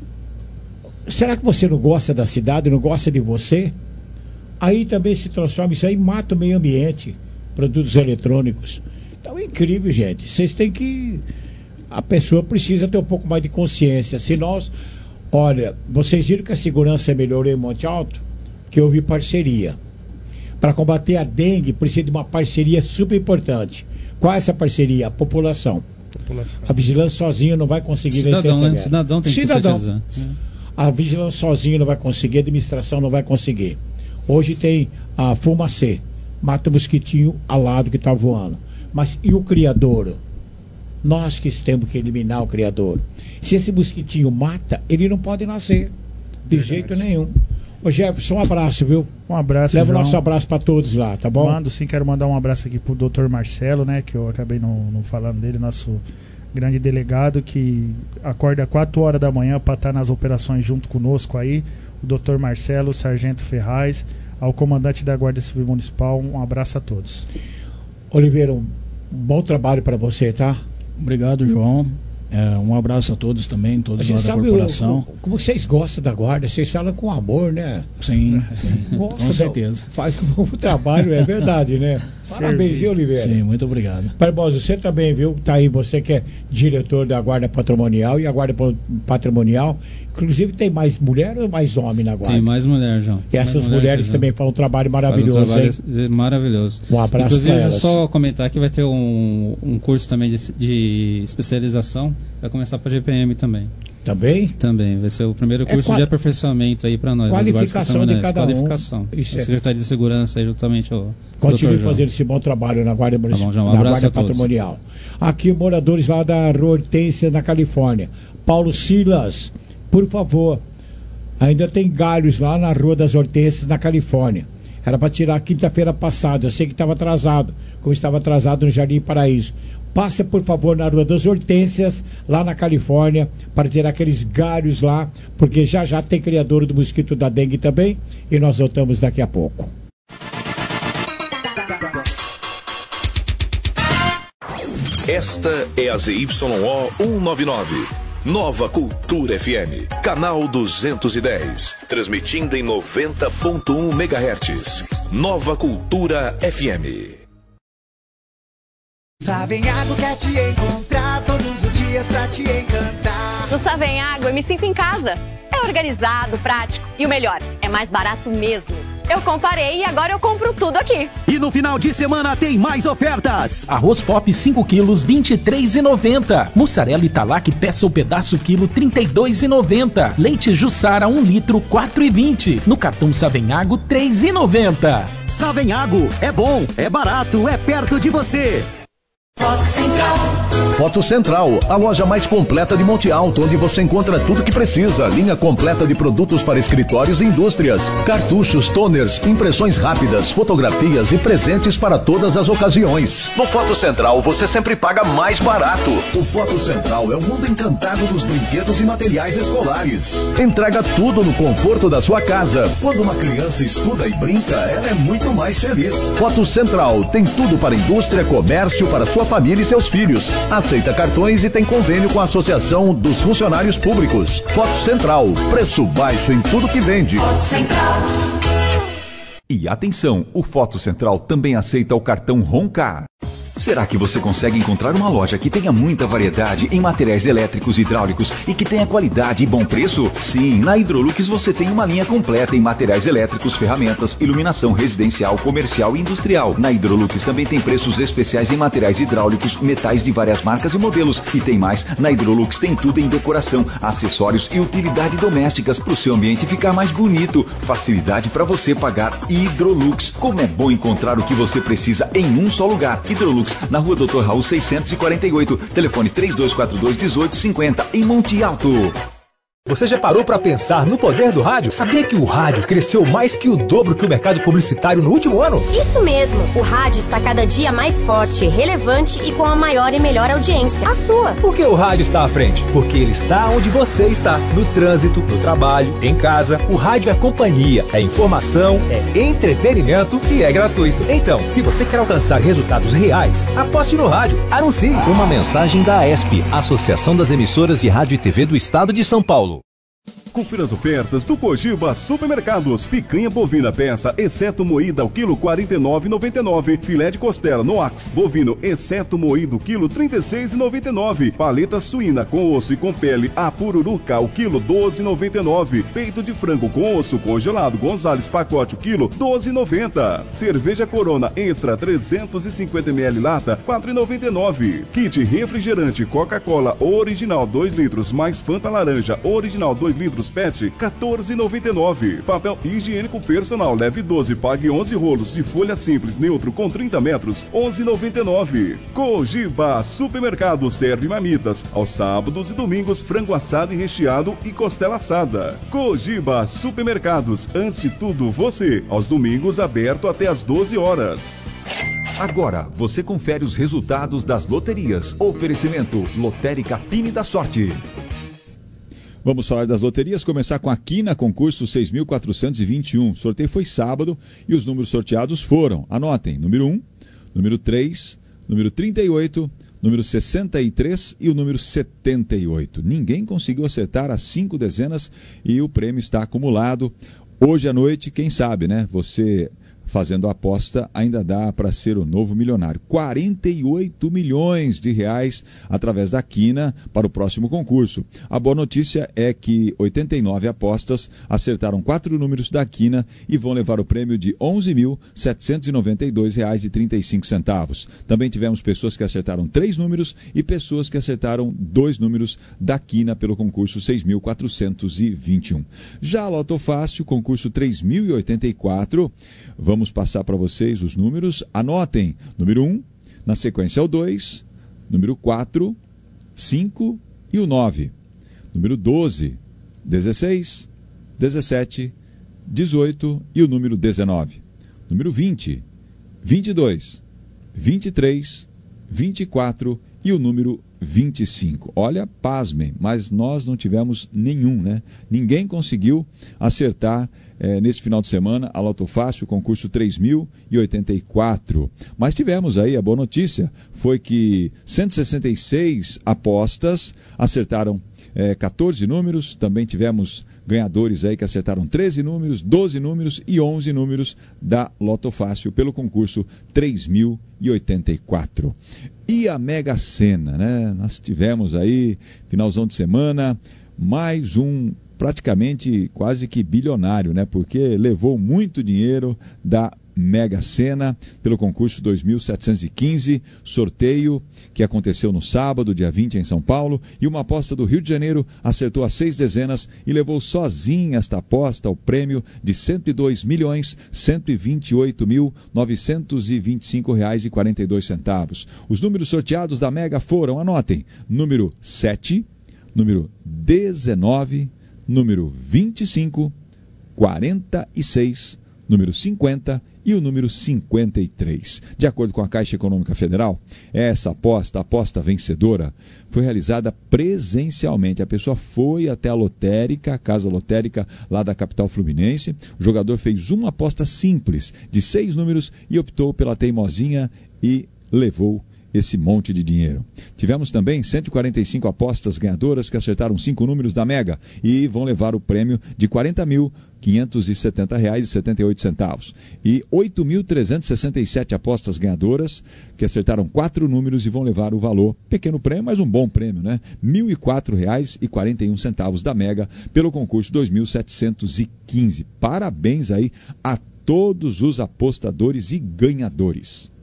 [SPEAKER 4] Será que você não gosta da cidade, não gosta de você? Aí também se transforma, isso aí mata o meio ambiente, produtos eletrônicos. Então é incrível, gente. Vocês têm que... A pessoa precisa ter um pouco mais de consciência. Se nós... Olha, vocês viram que a segurança melhorou em Monte Alto? Que houve parceria. Para combater a dengue, precisa de uma parceria super importante. Qual é essa parceria? A população. população. A vigilância sozinha não vai conseguir vencer essa guerra.
[SPEAKER 23] Cidadão tem que
[SPEAKER 4] Cidadão. A vigilância sozinha não vai conseguir, a administração não vai conseguir. Hoje tem a fumacê, mata o mosquitinho alado que está voando. Mas e o criador? Nós que temos que eliminar o criador. Se esse mosquitinho mata, ele não pode nascer. De Verdade. jeito nenhum. Ô Jefferson, um abraço, viu?
[SPEAKER 2] Um abraço,
[SPEAKER 4] Leva o
[SPEAKER 2] João.
[SPEAKER 4] nosso abraço para todos lá, tá bom?
[SPEAKER 2] Mando sim, quero mandar um abraço aqui pro doutor Marcelo, né? Que eu acabei não, não falando dele, nosso grande delegado, que acorda quatro horas da manhã para estar nas operações junto conosco aí. O doutor Marcelo, o Sargento Ferraz, ao comandante da Guarda Civil Municipal, um abraço a todos.
[SPEAKER 4] Oliveira, um bom trabalho para você, tá?
[SPEAKER 22] Obrigado, João. É, um abraço a todos também, todos lá da corporação.
[SPEAKER 4] Como, como vocês gostam da guarda, vocês falam com amor, né?
[SPEAKER 22] Sim, sim.
[SPEAKER 4] Nossa,
[SPEAKER 22] com certeza.
[SPEAKER 4] Faz um bom trabalho, é verdade, né? Parabéns, viu, Oliveira?
[SPEAKER 22] Sim, muito obrigado.
[SPEAKER 4] Barbosa, você também, viu? Tá aí, você que é diretor da Guarda Patrimonial e a Guarda Patrimonial Inclusive tem mais mulher ou mais homem na guarda?
[SPEAKER 23] Tem mais mulher, João.
[SPEAKER 4] E essas
[SPEAKER 23] mulher,
[SPEAKER 4] mulheres
[SPEAKER 23] João.
[SPEAKER 4] também fazem um trabalho maravilhoso,
[SPEAKER 23] Faz um trabalho
[SPEAKER 4] hein?
[SPEAKER 23] Maravilhoso.
[SPEAKER 4] Um abraço
[SPEAKER 23] Inclusive,
[SPEAKER 4] para
[SPEAKER 23] deixa eu
[SPEAKER 4] elas.
[SPEAKER 23] só comentar que vai ter um, um curso também de, de especialização. Vai começar para G P M também.
[SPEAKER 4] Também?
[SPEAKER 23] Também. Vai ser o primeiro
[SPEAKER 4] É
[SPEAKER 23] curso
[SPEAKER 4] qual-
[SPEAKER 23] de aperfeiçoamento aí para nós.
[SPEAKER 4] Qualificação de cada um.
[SPEAKER 23] Qualificação.
[SPEAKER 4] Isso
[SPEAKER 23] A
[SPEAKER 4] é-
[SPEAKER 23] Secretaria de Segurança aí, justamente o
[SPEAKER 4] Continue
[SPEAKER 23] doutor João.
[SPEAKER 4] fazendo esse bom trabalho na Guarda Municipal,
[SPEAKER 23] Tá bom, João. Um
[SPEAKER 4] na
[SPEAKER 23] abraço
[SPEAKER 4] Guarda
[SPEAKER 23] a todos.
[SPEAKER 4] Patrimonial. Aqui, moradores lá da Rua Hortência, na Califórnia. Paulo Silas, por favor, ainda tem galhos lá na Rua das Hortências, na Califórnia. Era para tirar quinta-feira passada. Eu sei que estava atrasado, como estava atrasado no Jardim Paraíso. Passe, por favor, na Rua das Hortências, lá na Califórnia, para tirar aqueles galhos lá, porque já já tem criador do mosquito da dengue também, e nós voltamos daqui a pouco.
[SPEAKER 1] Esta é a Z Y O cento e noventa e nove. Nova Cultura F M, canal duzentos e dez, transmitindo em noventa ponto um megahertz. Nova Cultura F M.
[SPEAKER 6] Savenhago quer te encontrar todos os dias pra te encantar.
[SPEAKER 8] No Savenhago eu me sinto em casa. É organizado, prático e o melhor, é mais barato mesmo. Eu comparei e agora eu compro tudo aqui.
[SPEAKER 19] E no final de semana tem mais ofertas.
[SPEAKER 9] Arroz Pop cinco quilos, vinte e três reais e noventa centavos. Mussarela Italac peça ou pedaço quilo, trinta e dois reais e noventa centavos. Leite Jussara um litro, quatro reais e vinte centavos. No cartão Savenhago, três reais e noventa centavos.
[SPEAKER 19] Savenhago, é bom, é barato, é perto de você.
[SPEAKER 14] Foco Central.
[SPEAKER 16] Foto Central, a loja mais completa de Monte Alto, onde você encontra tudo que precisa. Linha completa de produtos para escritórios e indústrias. Cartuchos, toners, impressões rápidas, fotografias e presentes para todas as ocasiões. No Foto Central, você sempre paga mais barato. O Foto Central é o mundo encantado dos brinquedos e materiais escolares. Entrega tudo no conforto da sua casa. Quando uma criança estuda e brinca, ela é muito mais feliz. Foto Central tem tudo para indústria, comércio, para sua família e seus filhos. Aceita cartões e tem convênio com a Associação dos Funcionários Públicos. Foto Central, preço baixo em tudo que vende.
[SPEAKER 14] Foco Central.
[SPEAKER 7] E atenção, o Foto Central também aceita o cartão Roncar. Será que você consegue encontrar uma loja que tenha muita variedade em materiais elétricos e hidráulicos e que tenha qualidade e bom preço? Sim, na Hidrolux você tem uma linha completa em materiais elétricos, ferramentas, iluminação residencial, comercial e industrial. Na Hidrolux também tem preços especiais em materiais hidráulicos, metais de várias marcas e modelos. E tem mais, na Hidrolux tem tudo em decoração, acessórios e utilidade domésticas para o seu ambiente ficar mais bonito. Facilidade para você pagar Hidrolux. Como é bom encontrar o que você precisa em um só lugar. Hidrolux, na Rua doutor Raul seiscentos e quarenta e oito, telefone três dois quatro dois, um oito cinco zero, em Monte Alto.
[SPEAKER 17] Você já parou para pensar no poder do rádio? Sabia que o rádio cresceu mais que o dobro que o mercado publicitário no último ano?
[SPEAKER 18] Isso mesmo, o rádio está cada dia mais forte, relevante e com a maior e melhor audiência, a sua.
[SPEAKER 17] Por que o rádio está à frente? Porque ele está onde você está, no trânsito, no trabalho, em casa. O rádio é companhia, é informação, é entretenimento e é gratuito. Então, se você quer alcançar resultados reais, aposte no rádio, anuncie.
[SPEAKER 11] Uma mensagem da A E S P, Associação das Emissoras de Rádio e T V do Estado de São Paulo.
[SPEAKER 24] Confira as ofertas do Cogiba Supermercados. Picanha bovina peça, exceto moída, ao quilo quarenta e nove reais e noventa e nove. Filé de costela Noax bovino, exceto moído, quilo trinta e seis reais e noventa e nove. Paleta suína com osso e com pele, a pururuca, o quilo doze reais e noventa e nove. Peito de frango com osso congelado Gonzales pacote, o quilo doze reais e noventa. Cerveja Corona Extra trezentos e cinquenta mililitros lata, quatro reais e noventa e nove. Kit refrigerante Coca-Cola original dois litros mais Fanta laranja original dois litros Pet, quatorze reais e noventa e nove. Papel higiênico personal leve doze, pague onze rolos de folha simples neutro com trinta metros, onze reais e noventa e nove. Cogiba Supermercado serve marmitas aos sábados e domingos, frango assado e recheado e costela assada. Cogiba Supermercados, antes de tudo você, aos domingos aberto até às doze horas.
[SPEAKER 7] Agora, você confere os resultados das loterias. Oferecimento Lotérica Fine da Sorte.
[SPEAKER 5] Vamos falar das loterias, começar com a Quina Concurso seis mil quatrocentos e vinte e um. O sorteio foi sábado e os números sorteados foram, anotem, número um, número três, número trinta e oito, número sessenta e três e o número setenta e oito. Ninguém conseguiu acertar as cinco dezenas e o prêmio está acumulado. Hoje à noite, quem sabe, né? Você fazendo a aposta, ainda dá para ser o novo milionário. quarenta e oito milhões de reais através da quina para o próximo concurso. A boa notícia é que oitenta e nove apostas acertaram quatro números da quina e vão levar o prêmio de onze mil setecentos e noventa e dois reais e trinta e cinco centavos. Também tivemos pessoas que acertaram três números e pessoas que acertaram dois números da quina pelo concurso seis mil quatrocentos e vinte e um. Já a Loto Fácil, concurso três mil e oitenta e quatro, vamos passar para vocês os números. Anotem: número um, na sequência o dois, número quatro, cinco e o nove. Número doze, dezesseis, dezessete, dezoito e o número dezenove. Número vinte, vinte e dois, vinte e três, vinte e quatro e o número vinte e cinco. Olha, pasmem, mas nós não tivemos nenhum, né? Ninguém conseguiu acertar é, nesse final de semana a Loto Fácil, concurso três mil e oitenta e quatro. Mas tivemos aí, a boa notícia foi que cento e sessenta e seis apostas acertaram é, catorze números. Também tivemos ganhadores aí que acertaram treze números, doze números e onze números da Loto Fácil pelo concurso três mil e oitenta e quatro. E a Mega Sena, né? Nós tivemos aí, finalzão de semana, mais um praticamente quase que bilionário, né? Porque levou muito dinheiro da Mega Sena pelo concurso dois mil setecentos e quinze, sorteio que aconteceu no sábado, dia vinte, em São Paulo, e uma aposta do Rio de Janeiro acertou as seis dezenas e levou sozinha esta aposta o prêmio de cento e dois milhões cento e vinte e oito mil novecentos e vinte e cinco reais e quarenta e dois centavos. Os números sorteados da Mega foram, anotem, número sete, número dezenove, número vinte e cinco, quarenta e seis, número cinquenta e o número cinquenta e três. De acordo com a Caixa Econômica Federal, essa aposta, a aposta vencedora, foi realizada presencialmente. A pessoa foi até a lotérica, a casa lotérica lá da capital fluminense. O jogador fez uma aposta simples de seis números e optou pela teimosinha e levou esse monte de dinheiro. Tivemos também cento e quarenta e cinco apostas ganhadoras que acertaram cinco números da Mega e vão levar o prêmio de quarenta mil quinhentos e setenta reais e setenta e oito centavos. E oito mil trezentos e sessenta e sete apostas ganhadoras que acertaram quatro números e vão levar o valor, pequeno prêmio, mas um bom prêmio, né? mil e quatro reais e quarenta e um centavos da Mega pelo concurso dois mil setecentos e quinze. Parabéns aí a todos os apostadores e ganhadores.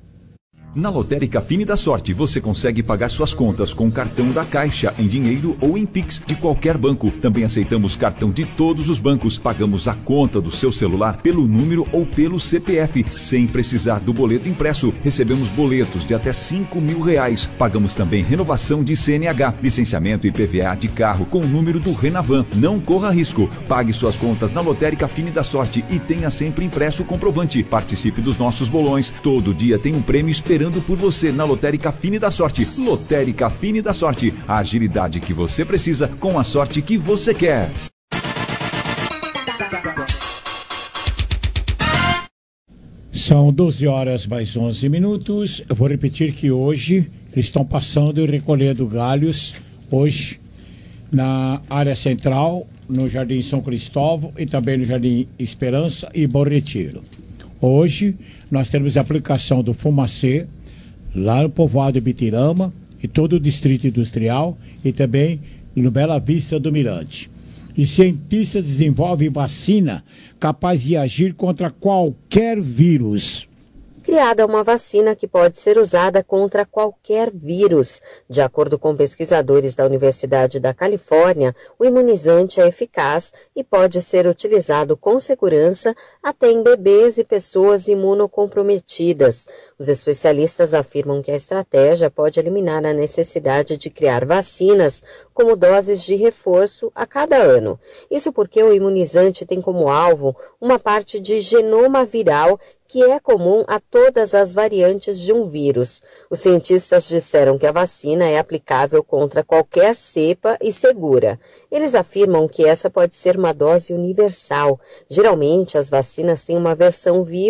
[SPEAKER 7] Na Lotérica Fine da Sorte, você consegue pagar suas contas com cartão da Caixa, em dinheiro ou em Pix de qualquer banco. Também aceitamos cartão de todos os bancos. Pagamos a conta do seu celular pelo número ou pelo C P F, sem precisar do boleto impresso. Recebemos boletos de até cinco mil reais. Pagamos também renovação de C N H, licenciamento e I P V A de carro com o número do Renavan. Não corra risco. Pague suas contas na Lotérica Fine da Sorte e tenha sempre impresso o comprovante. Participe dos nossos bolões. Todo dia tem um prêmio esperando por você na Lotérica Fine da Sorte. Lotérica Fine da Sorte. A agilidade que você precisa com a sorte que você quer.
[SPEAKER 4] São doze horas mais onze minutos. Eu vou repetir que hoje eles estão passando e recolhendo galhos. Hoje na área central, no Jardim São Cristóvão e também no Jardim Esperança e Bom Retiro. Hoje nós temos a aplicação do Fumacê lá no povoado Ibitirama e todo o distrito industrial e também no Bela Vista do Mirante. E cientistas desenvolvem vacina capaz de agir contra qualquer vírus.
[SPEAKER 10] Criada uma vacina que pode ser usada contra qualquer vírus. De acordo com pesquisadores da Universidade da Califórnia, o imunizante é eficaz e pode ser utilizado com segurança até em bebês e pessoas imunocomprometidas. Os especialistas afirmam que a estratégia pode eliminar a necessidade de criar vacinas como doses de reforço a cada ano. Isso porque o imunizante tem como alvo uma parte de genoma viral que é comum a todas as variantes de um vírus. Os cientistas disseram que a vacina é aplicável contra qualquer cepa e segura. Eles afirmam que essa pode ser uma dose universal. Geralmente, as vacinas têm uma versão viva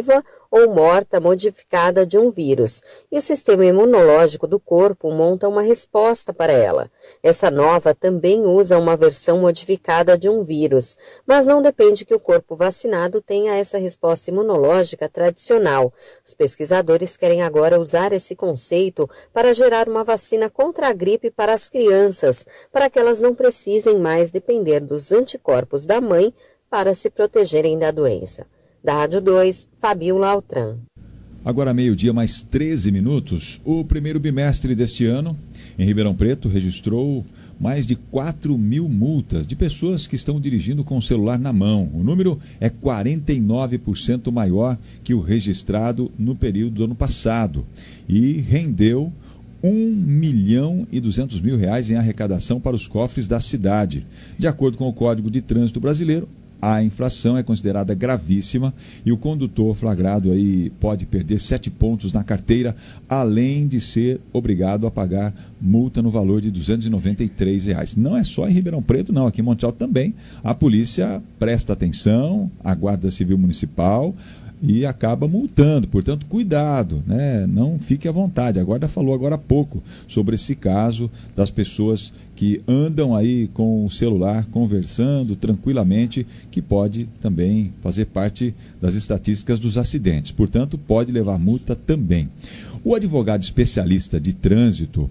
[SPEAKER 10] ou morta modificada de um vírus, e o sistema imunológico do corpo monta uma resposta para ela. Essa nova também usa uma versão modificada de um vírus, mas não depende que o corpo vacinado tenha essa resposta imunológica tradicional. Os pesquisadores querem agora usar esse conceito para gerar uma vacina contra a gripe para as crianças, para que elas não precisem mais depender dos anticorpos da mãe para se protegerem da doença. Da Rádio dois, Fabiola Altran.
[SPEAKER 5] Agora meio-dia mais treze minutos, o primeiro bimestre deste ano, em Ribeirão Preto, registrou mais de quatro mil multas de pessoas que estão dirigindo com o celular na mão. O número é quarenta e nove por cento maior que o registrado no período do ano passado e rendeu um milhão e duzentos mil reais em arrecadação para os cofres da cidade. De acordo com o Código de Trânsito Brasileiro, a infração é considerada gravíssima e o condutor flagrado aí pode perder sete pontos na carteira, além de ser obrigado a pagar multa no valor de duzentos e noventa e três reais. Não é só em Ribeirão Preto, não. Aqui em Monte Alto também. A polícia presta atenção, a Guarda Civil Municipal, e acaba multando. Portanto, cuidado, né? Não fique à vontade. A Guarda falou agora há pouco sobre esse caso das pessoas que andam aí com o celular conversando tranquilamente, que pode também fazer parte das estatísticas dos acidentes. Portanto, pode levar multa também. O advogado especialista de trânsito,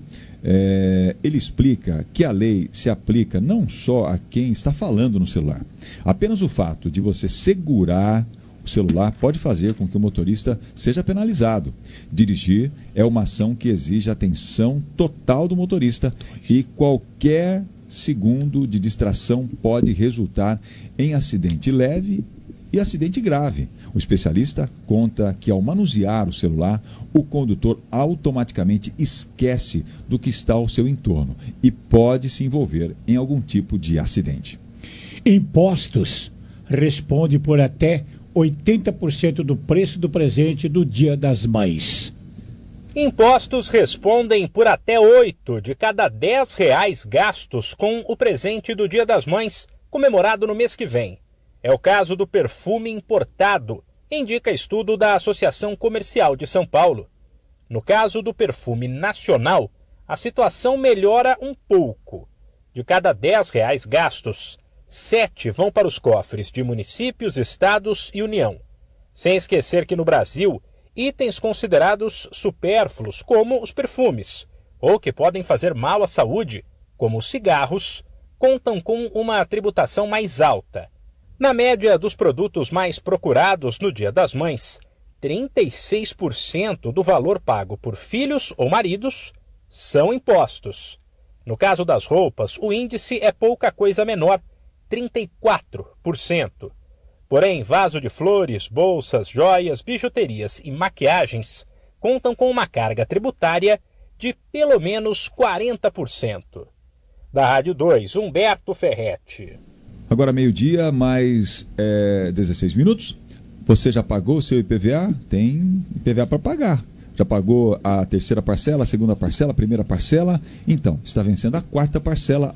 [SPEAKER 5] é, ele explica que a lei se aplica não só a quem está falando no celular. Apenas o fato de você segurar o celular pode fazer com que o motorista seja penalizado. Dirigir é uma ação que exige atenção total do motorista e qualquer segundo de distração pode resultar em acidente leve e acidente grave. O especialista conta que ao manusear o celular, o condutor automaticamente esquece do que está ao seu entorno e pode se envolver em algum tipo de acidente.
[SPEAKER 4] Impostos responde por até oitenta por cento do preço do presente do Dia das Mães.
[SPEAKER 3] Impostos respondem por até oito de cada dez reais gastos com o presente do Dia das Mães, comemorado no mês que vem. É o caso do perfume importado, indica estudo da Associação Comercial de São Paulo. No caso do perfume nacional, a situação melhora um pouco. De cada dez reais gastos, sete vão para os cofres de municípios, estados e União. Sem esquecer que no Brasil, itens considerados supérfluos, como os perfumes, ou que podem fazer mal à saúde, como os cigarros, contam com uma tributação mais alta. Na média dos produtos mais procurados no Dia das Mães, trinta e seis por cento do valor pago por filhos ou maridos são impostos. No caso das roupas, o índice é pouca coisa menor, trinta e quatro por cento. Porém, vaso de flores, bolsas, joias, bijuterias e maquiagens contam com uma carga tributária de pelo menos quarenta por cento. Da Rádio dois, Humberto Ferretti.
[SPEAKER 5] Agora meio-dia, mais é, dezesseis minutos. Você já pagou o seu I P V A? Tem I P V A para pagar. Já pagou a terceira parcela, a segunda parcela, a primeira parcela? Então, está vencendo a quarta parcela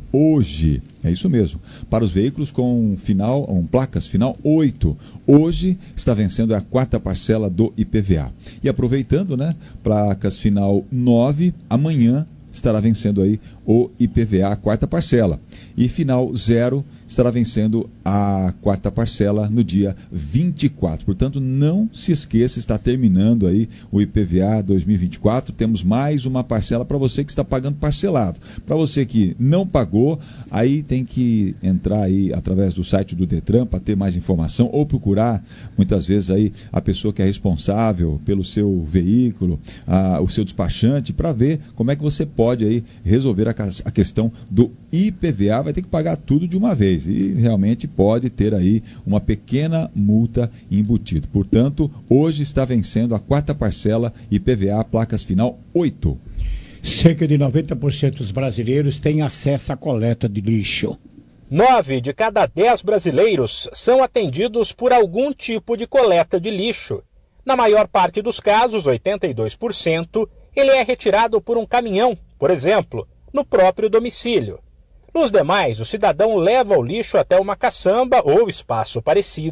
[SPEAKER 5] hoje. É isso mesmo. Para os veículos com final, com placas final oito, hoje está vencendo a quarta parcela do I P V A. E aproveitando, né, placas final nove, amanhã estará vencendo aí o I P V A, a quarta parcela. E final zero estará vencendo a quarta parcela no dia vinte e quatro. Portanto, não se esqueça, está terminando aí o I P V A dois mil e vinte e quatro. Temos mais uma parcela para você que está pagando parcelado. Para você que não pagou, aí tem que entrar aí através do site do Detran para ter mais informação ou procurar muitas vezes aí a pessoa que é responsável pelo seu veículo, a, o seu despachante, para ver como é que você pode aí resolver a, a questão do I P V A. Vai ter que pagar tudo de uma vez e realmente pode ter aí uma pequena multa embutida. Portanto, hoje está vencendo a quarta parcela I P V A, placas final oito.
[SPEAKER 4] Cerca de noventa por cento dos brasileiros têm acesso à coleta de lixo.
[SPEAKER 3] Nove de cada dez brasileiros são atendidos por algum tipo de coleta de lixo. Na maior parte dos casos, oitenta e dois por cento, ele é retirado por um caminhão, por exemplo, no próprio domicílio. Nos demais, o cidadão leva o lixo até uma caçamba ou espaço parecido,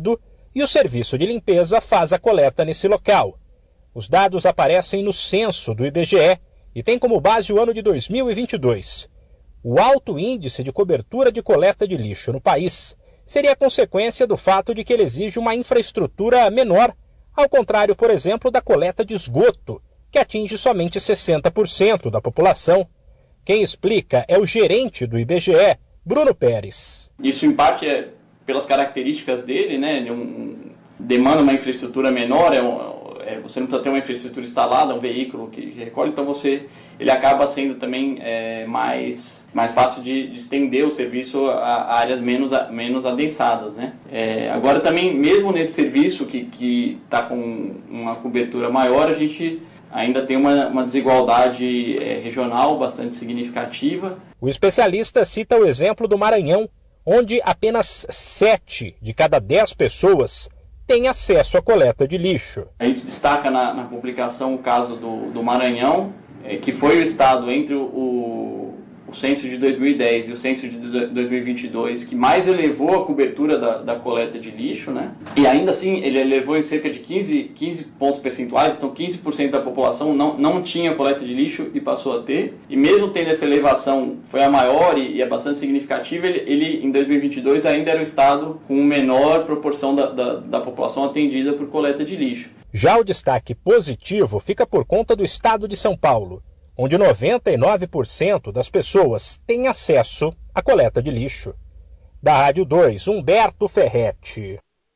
[SPEAKER 3] e o serviço de limpeza faz a coleta nesse local. Os dados aparecem no censo do I B G E e têm como base o ano de dois mil e vinte e dois. O alto índice de cobertura de coleta de lixo no país seria consequência do fato de que ele exige uma infraestrutura menor, ao contrário, por exemplo, da coleta de esgoto, que atinge somente sessenta por cento da população. Quem explica é o gerente do I B G E, Bruno Pérez.
[SPEAKER 12] Isso, em parte, é pelas características dele, né? Ele um, demanda uma infraestrutura menor, é, um, é você não precisa ter uma infraestrutura instalada, um veículo que, que recolhe, então você, ele acaba sendo também é, mais, mais fácil de, de estender o serviço a, a áreas menos, a, menos adensadas, né? É, agora também, mesmo nesse serviço que está com uma cobertura maior, a gente ainda tem uma, uma desigualdade é, regional bastante significativa.
[SPEAKER 3] O especialista cita o exemplo do Maranhão, onde apenas sete de cada dez pessoas têm acesso à coleta de lixo.
[SPEAKER 12] A gente destaca na, na publicação o caso do, do Maranhão, é, que foi o estado entre o, o, o censo de dois mil e dez e o censo de dois mil e vinte e dois que mais elevou a cobertura da, da coleta de lixo, né? E ainda assim ele elevou em cerca de quinze, quinze pontos percentuais, então quinze por cento da população não, não tinha coleta de lixo e passou a ter. E mesmo tendo essa elevação, foi a maior e, e é bastante significativa, ele, ele em dois mil e vinte e dois ainda era o estado com menor proporção da, da, da população atendida por coleta de lixo.
[SPEAKER 3] Já o destaque positivo fica por conta do estado de São Paulo, onde noventa e nove por cento das pessoas têm acesso à coleta de lixo. Da Rádio dois, Humberto Ferretti.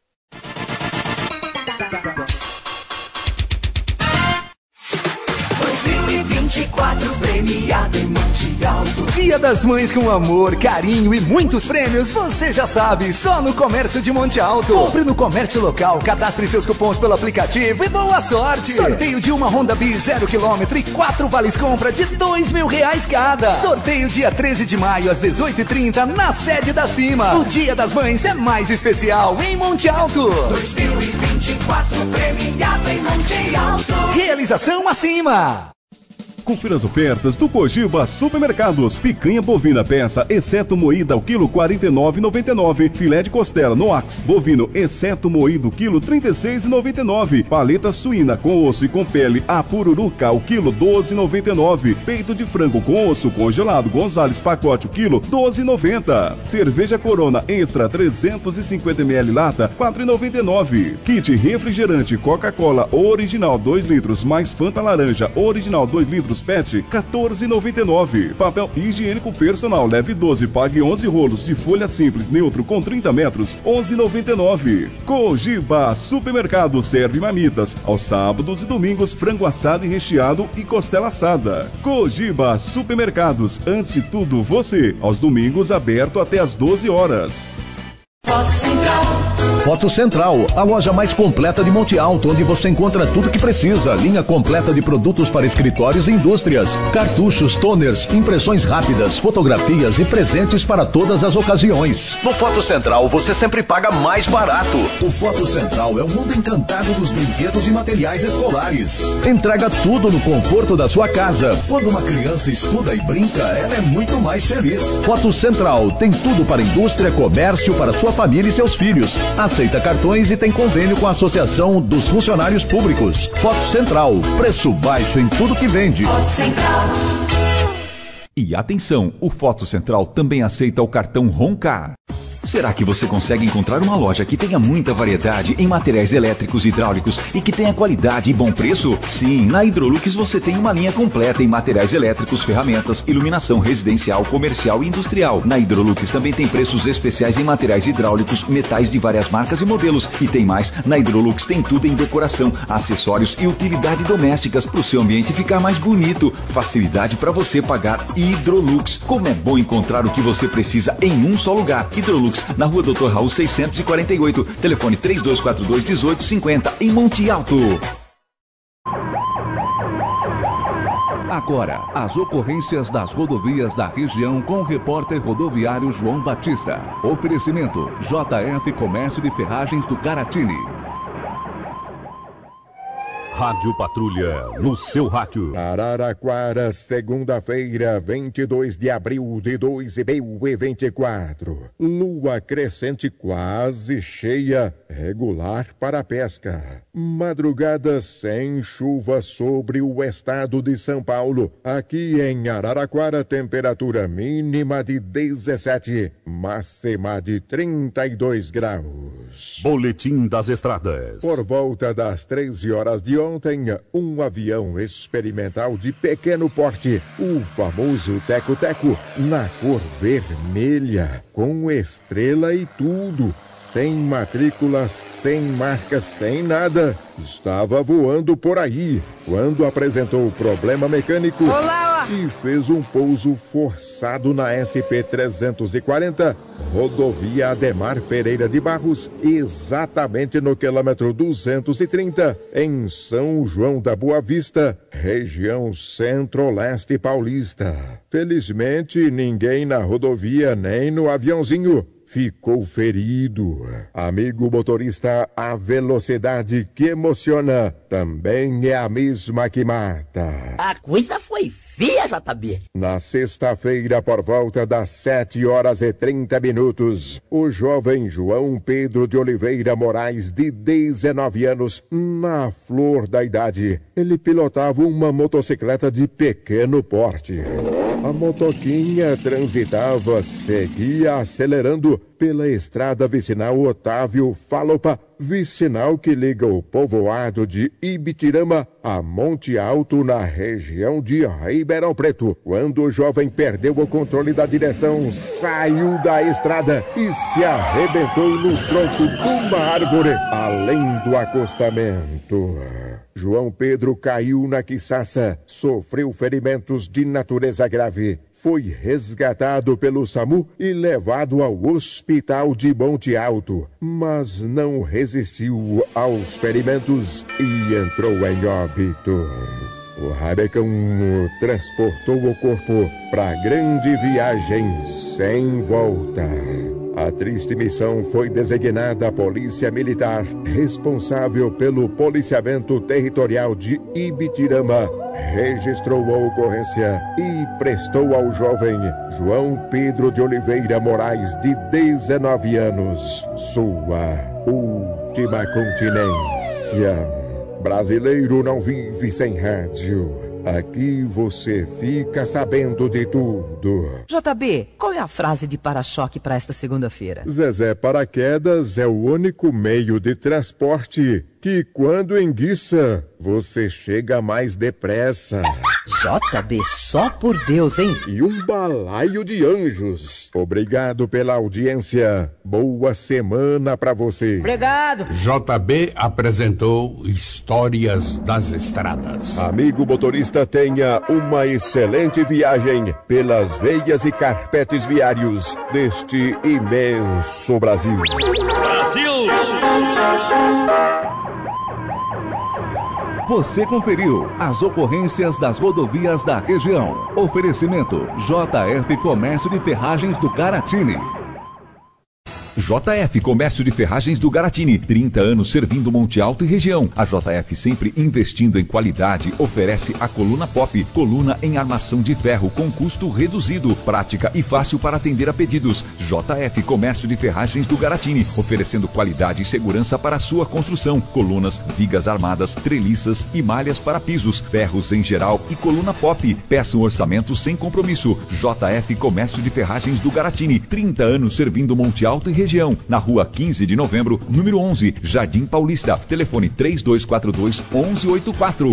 [SPEAKER 6] dois mil e vinte e quatro premiado em Monte Alto.
[SPEAKER 13] Dia das Mães com amor, carinho e muitos prêmios, você já sabe, só no Comércio de Monte Alto. Compre no comércio local, cadastre seus cupons pelo aplicativo e boa sorte. Sorteio de uma Honda Bis zero quilômetro e quatro vales compra de dois mil reais cada. Sorteio dia treze de maio às dezoito e trinta na sede da Cima. O Dia das Mães é mais especial em Monte Alto.
[SPEAKER 6] dois mil e vinte e quatro premiado em Monte Alto.
[SPEAKER 13] Realização acima.
[SPEAKER 24] Confira as ofertas do Cogiba Supermercados. Picanha bovina peça, exceto moída, ao quilo quarenta e nove reais e noventa e nove centavos. Filé de costela Noax bovino, exceto moído, quilo trinta e seis reais e noventa e nove centavos. Paleta suína com osso e com pele, a pururuca, o quilo doze reais e noventa e nove centavos. Peito de frango com osso congelado Gonzales pacote, o quilo doze reais e noventa centavos. Cerveja Corona Extra trezentos e cinquenta mililitros lata, quatro reais e noventa e nove centavos. Kit refrigerante Coca-Cola original dois litros mais Fanta laranja original dois litros Pet, quatorze reais e noventa e nove centavos. Papel higiênico personal leve doze, pague onze rolos de folha simples neutro com trinta metros, onze reais e noventa e nove centavos. Cogiba Supermercado serve marmitas aos sábados e domingos, frango assado e recheado e costela assada. Cogiba Supermercados, antes de tudo você, aos domingos aberto até às doze horas.
[SPEAKER 6] Foto Central.
[SPEAKER 16] Foto Central, a loja mais completa de Monte Alto, onde você encontra tudo que precisa. Linha completa de produtos para escritórios e indústrias. Cartuchos, toners, impressões rápidas, fotografias e presentes para todas as ocasiões. No Foto Central, você sempre paga mais barato. O Foto Central é o mundo encantado dos brinquedos e materiais escolares. Entrega tudo no conforto da sua casa. Quando uma criança estuda e brinca, ela é muito mais feliz. Foto Central tem tudo para indústria, comércio, para sua família e seus filhos. Aceita cartões e tem convênio com a Associação dos Funcionários Públicos. Foto Central, preço baixo em tudo que vende.
[SPEAKER 6] Foto Central.
[SPEAKER 7] E atenção, o Foto Central também aceita o cartão Roncar. Será que você consegue encontrar uma loja que tenha muita variedade em materiais elétricos e hidráulicos e que tenha qualidade e bom preço? Sim, na Hidrolux você tem uma linha completa em materiais elétricos, ferramentas, iluminação residencial, comercial e industrial. Na Hidrolux também tem preços especiais em materiais hidráulicos, metais de várias marcas e modelos. E tem mais, na Hidrolux tem tudo em decoração, acessórios e utilidade domésticas para o seu ambiente ficar mais bonito. Facilidade para você pagar Hidrolux. Como é bom encontrar o que você precisa em um só lugar. Hidrolux, na rua doutor Raul seiscentos e quarenta e oito, telefone três dois quatro dois, um oito cinco zero, em Monte Alto. Agora, as ocorrências das rodovias da região com o repórter rodoviário João Batista. Oferecimento, J F Comércio de Ferragens do Caratini.
[SPEAKER 2] Rádio Patrulha, no seu rádio.
[SPEAKER 15] Araraquara, segunda-feira, vinte e dois de abril de dois mil e vinte e quatro. Lua crescente quase cheia, regular para a pesca. Madrugada sem chuva sobre o estado de São Paulo. Aqui em Araraquara, temperatura mínima de dezessete, máxima de trinta e dois graus.
[SPEAKER 2] Boletim das Estradas.
[SPEAKER 15] Por volta das treze horas de ontem, um avião experimental de pequeno porte, o famoso Teco-Teco, na cor vermelha, com estrela e tudo, sem matrícula, sem marca, sem nada, estava voando por aí, quando apresentou problema mecânico.
[SPEAKER 20] Olá!
[SPEAKER 15] E fez um pouso forçado na S P trezentos e quarenta, rodovia Ademar Pereira de Barros, exatamente no quilômetro duzentos e trinta, em São João da Boa Vista, região centro-leste paulista. Felizmente, ninguém na rodovia nem no aviãozinho ficou ferido. Amigo motorista, a velocidade que emociona também é a mesma que mata.
[SPEAKER 20] A coisa foi feia, J B.
[SPEAKER 15] Na sexta-feira, por volta das sete horas e trinta minutos, o jovem João Pedro de Oliveira Moraes, de dezenove anos, na flor da idade, ele pilotava uma motocicleta de pequeno porte. A motoquinha transitava, seguia acelerando pela estrada vicinal Otávio Falopa, vicinal que liga o povoado de Ibitirama a Monte Alto, na região de Ribeirão Preto, quando o jovem perdeu o controle da direção, saiu da estrada e se arrebentou no tronco de uma árvore, além do acostamento. João Pedro caiu na quiçaça, sofreu ferimentos de natureza grave, foi resgatado pelo SAMU e levado ao hospital de Monte Alto, mas não resistiu aos ferimentos e entrou em óbito. O Rabecão transportou o corpo para grande viagem sem volta. A triste missão foi designada à Polícia Militar, responsável pelo policiamento territorial de Ibitirama, registrou a ocorrência e prestou ao jovem João Pedro de Oliveira Moraes, de dezenove anos, sua última continência. Brasileiro não vive sem rádio. Aqui você fica sabendo de tudo.
[SPEAKER 20] J B, qual é a frase de para-choque para esta segunda-feira?
[SPEAKER 15] Zezé Paraquedas é o único meio de transporte que, quando enguiça, você chega mais depressa.
[SPEAKER 20] J B, só por Deus, hein?
[SPEAKER 15] E um balaio de anjos. Obrigado pela audiência. Boa semana pra você.
[SPEAKER 20] Obrigado.
[SPEAKER 21] J B apresentou Histórias das Estradas.
[SPEAKER 15] Amigo motorista, tenha uma excelente viagem pelas veias e carpetes viários deste imenso Brasil.
[SPEAKER 21] Brasil!
[SPEAKER 16] Você conferiu as ocorrências das rodovias da região. Oferecimento J F Comércio de Ferragens do Garatini. J F Comércio de Ferragens do Garatini, trinta anos servindo Monte Alto e região. A J F, sempre investindo em qualidade, oferece a coluna Pop, coluna em armação de ferro com custo reduzido, prática e fácil para atender a pedidos. J F Comércio de Ferragens do Garatini, oferecendo qualidade e segurança para a sua construção. Colunas, vigas armadas, treliças e malhas para pisos, ferros em geral e coluna Pop. Peça um orçamento sem compromisso. J F Comércio de Ferragens do Garatini, trinta anos servindo Monte Alto e região. Região, na rua quinze de novembro, número onze, Jardim Paulista. Telefone três dois quatro dois, um um oito quatro.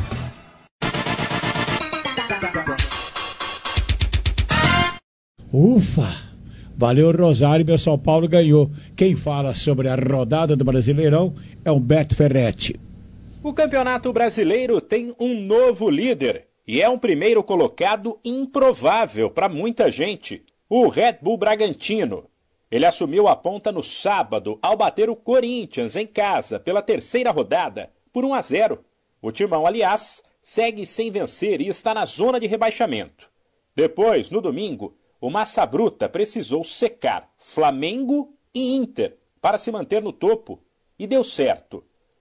[SPEAKER 4] Ufa! Valeu, Rosário, meu São Paulo ganhou. Quem fala sobre a rodada do Brasileirão é o Beto Ferretti.
[SPEAKER 3] O Campeonato Brasileiro tem um novo líder e é um primeiro colocado improvável para muita gente, o Red Bull Bragantino. Ele assumiu a ponta no sábado ao bater o Corinthians em casa pela terceira rodada por um a zero. O Timão, aliás, segue sem vencer e está na zona de rebaixamento. Depois, no domingo, o Massa Bruta precisou secar Flamengo e Inter para se manter no topo. E deu certo.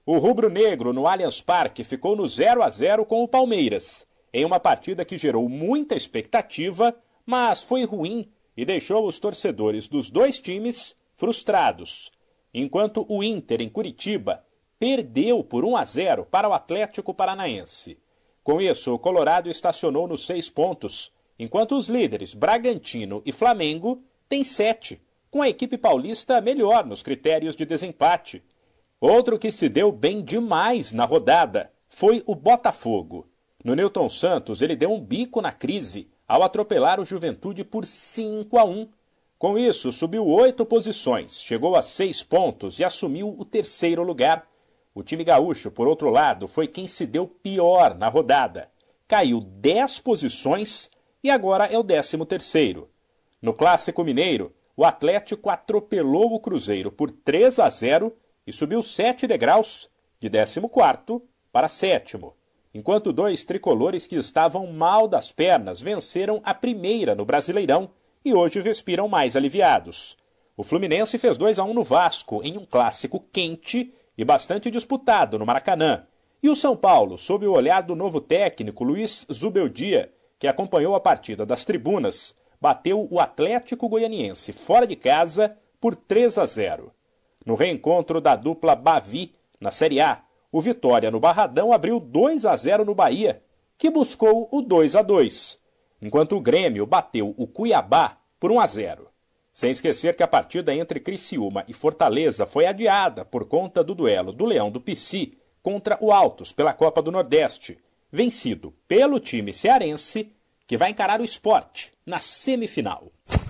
[SPEAKER 3] O rubro-negro no Allianz Parque ficou no zero a zero com o Palmeiras, em uma partida que gerou muita expectativa, mas foi ruim e deixou os torcedores dos dois times frustrados. Enquanto o Inter, em Curitiba, perdeu por um a zero para o Atlético Paranaense. Com isso, o Colorado estacionou nos seis pontos, enquanto os líderes Bragantino e Flamengo têm sete, com a equipe paulista melhor nos critérios de desempate. Outro que se deu bem demais na rodada foi o Botafogo. No Newton Santos, ele deu um bico na crise ao atropelar o Juventude por cinco a um. Com isso, subiu oito posições, chegou a seis pontos e assumiu o terceiro lugar. O time gaúcho, por outro lado, foi quem se deu pior na rodada. Caiu dez posições e agora é o décimo terceiro. No Clássico Mineiro, o Atlético atropelou o Cruzeiro por três a zero e subiu sete degraus, de décimo quarto para sétimo, enquanto dois tricolores que estavam mal das pernas venceram a primeira no Brasileirão e hoje respiram mais aliviados. O Fluminense fez dois a um no Vasco, em um clássico quente e bastante disputado no Maracanã. E o São Paulo, sob o olhar do novo técnico Luiz Zubeldia, que acompanhou a partida das tribunas, bateu o Atlético Goianiense fora de casa por três a zero. No reencontro da dupla Bavi, na Série A, o Vitória no Barradão abriu dois a zero no Bahia, que buscou o dois a dois, enquanto o Grêmio bateu o Cuiabá por um a zero. Sem esquecer que a partida entre Criciúma e Fortaleza foi adiada por conta do duelo do Leão do Pici contra o Altos pela Copa do Nordeste, vencido pelo time cearense, que vai encarar o Sport na semifinal.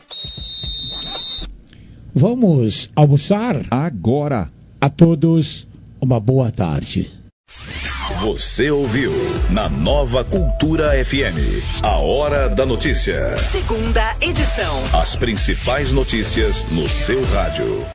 [SPEAKER 4] Vamos almoçar?
[SPEAKER 5] Agora.
[SPEAKER 4] A todos, uma boa tarde.
[SPEAKER 1] Você ouviu na Nova Cultura F M, a Hora da Notícia.
[SPEAKER 8] Segunda edição.
[SPEAKER 1] As principais notícias no seu rádio.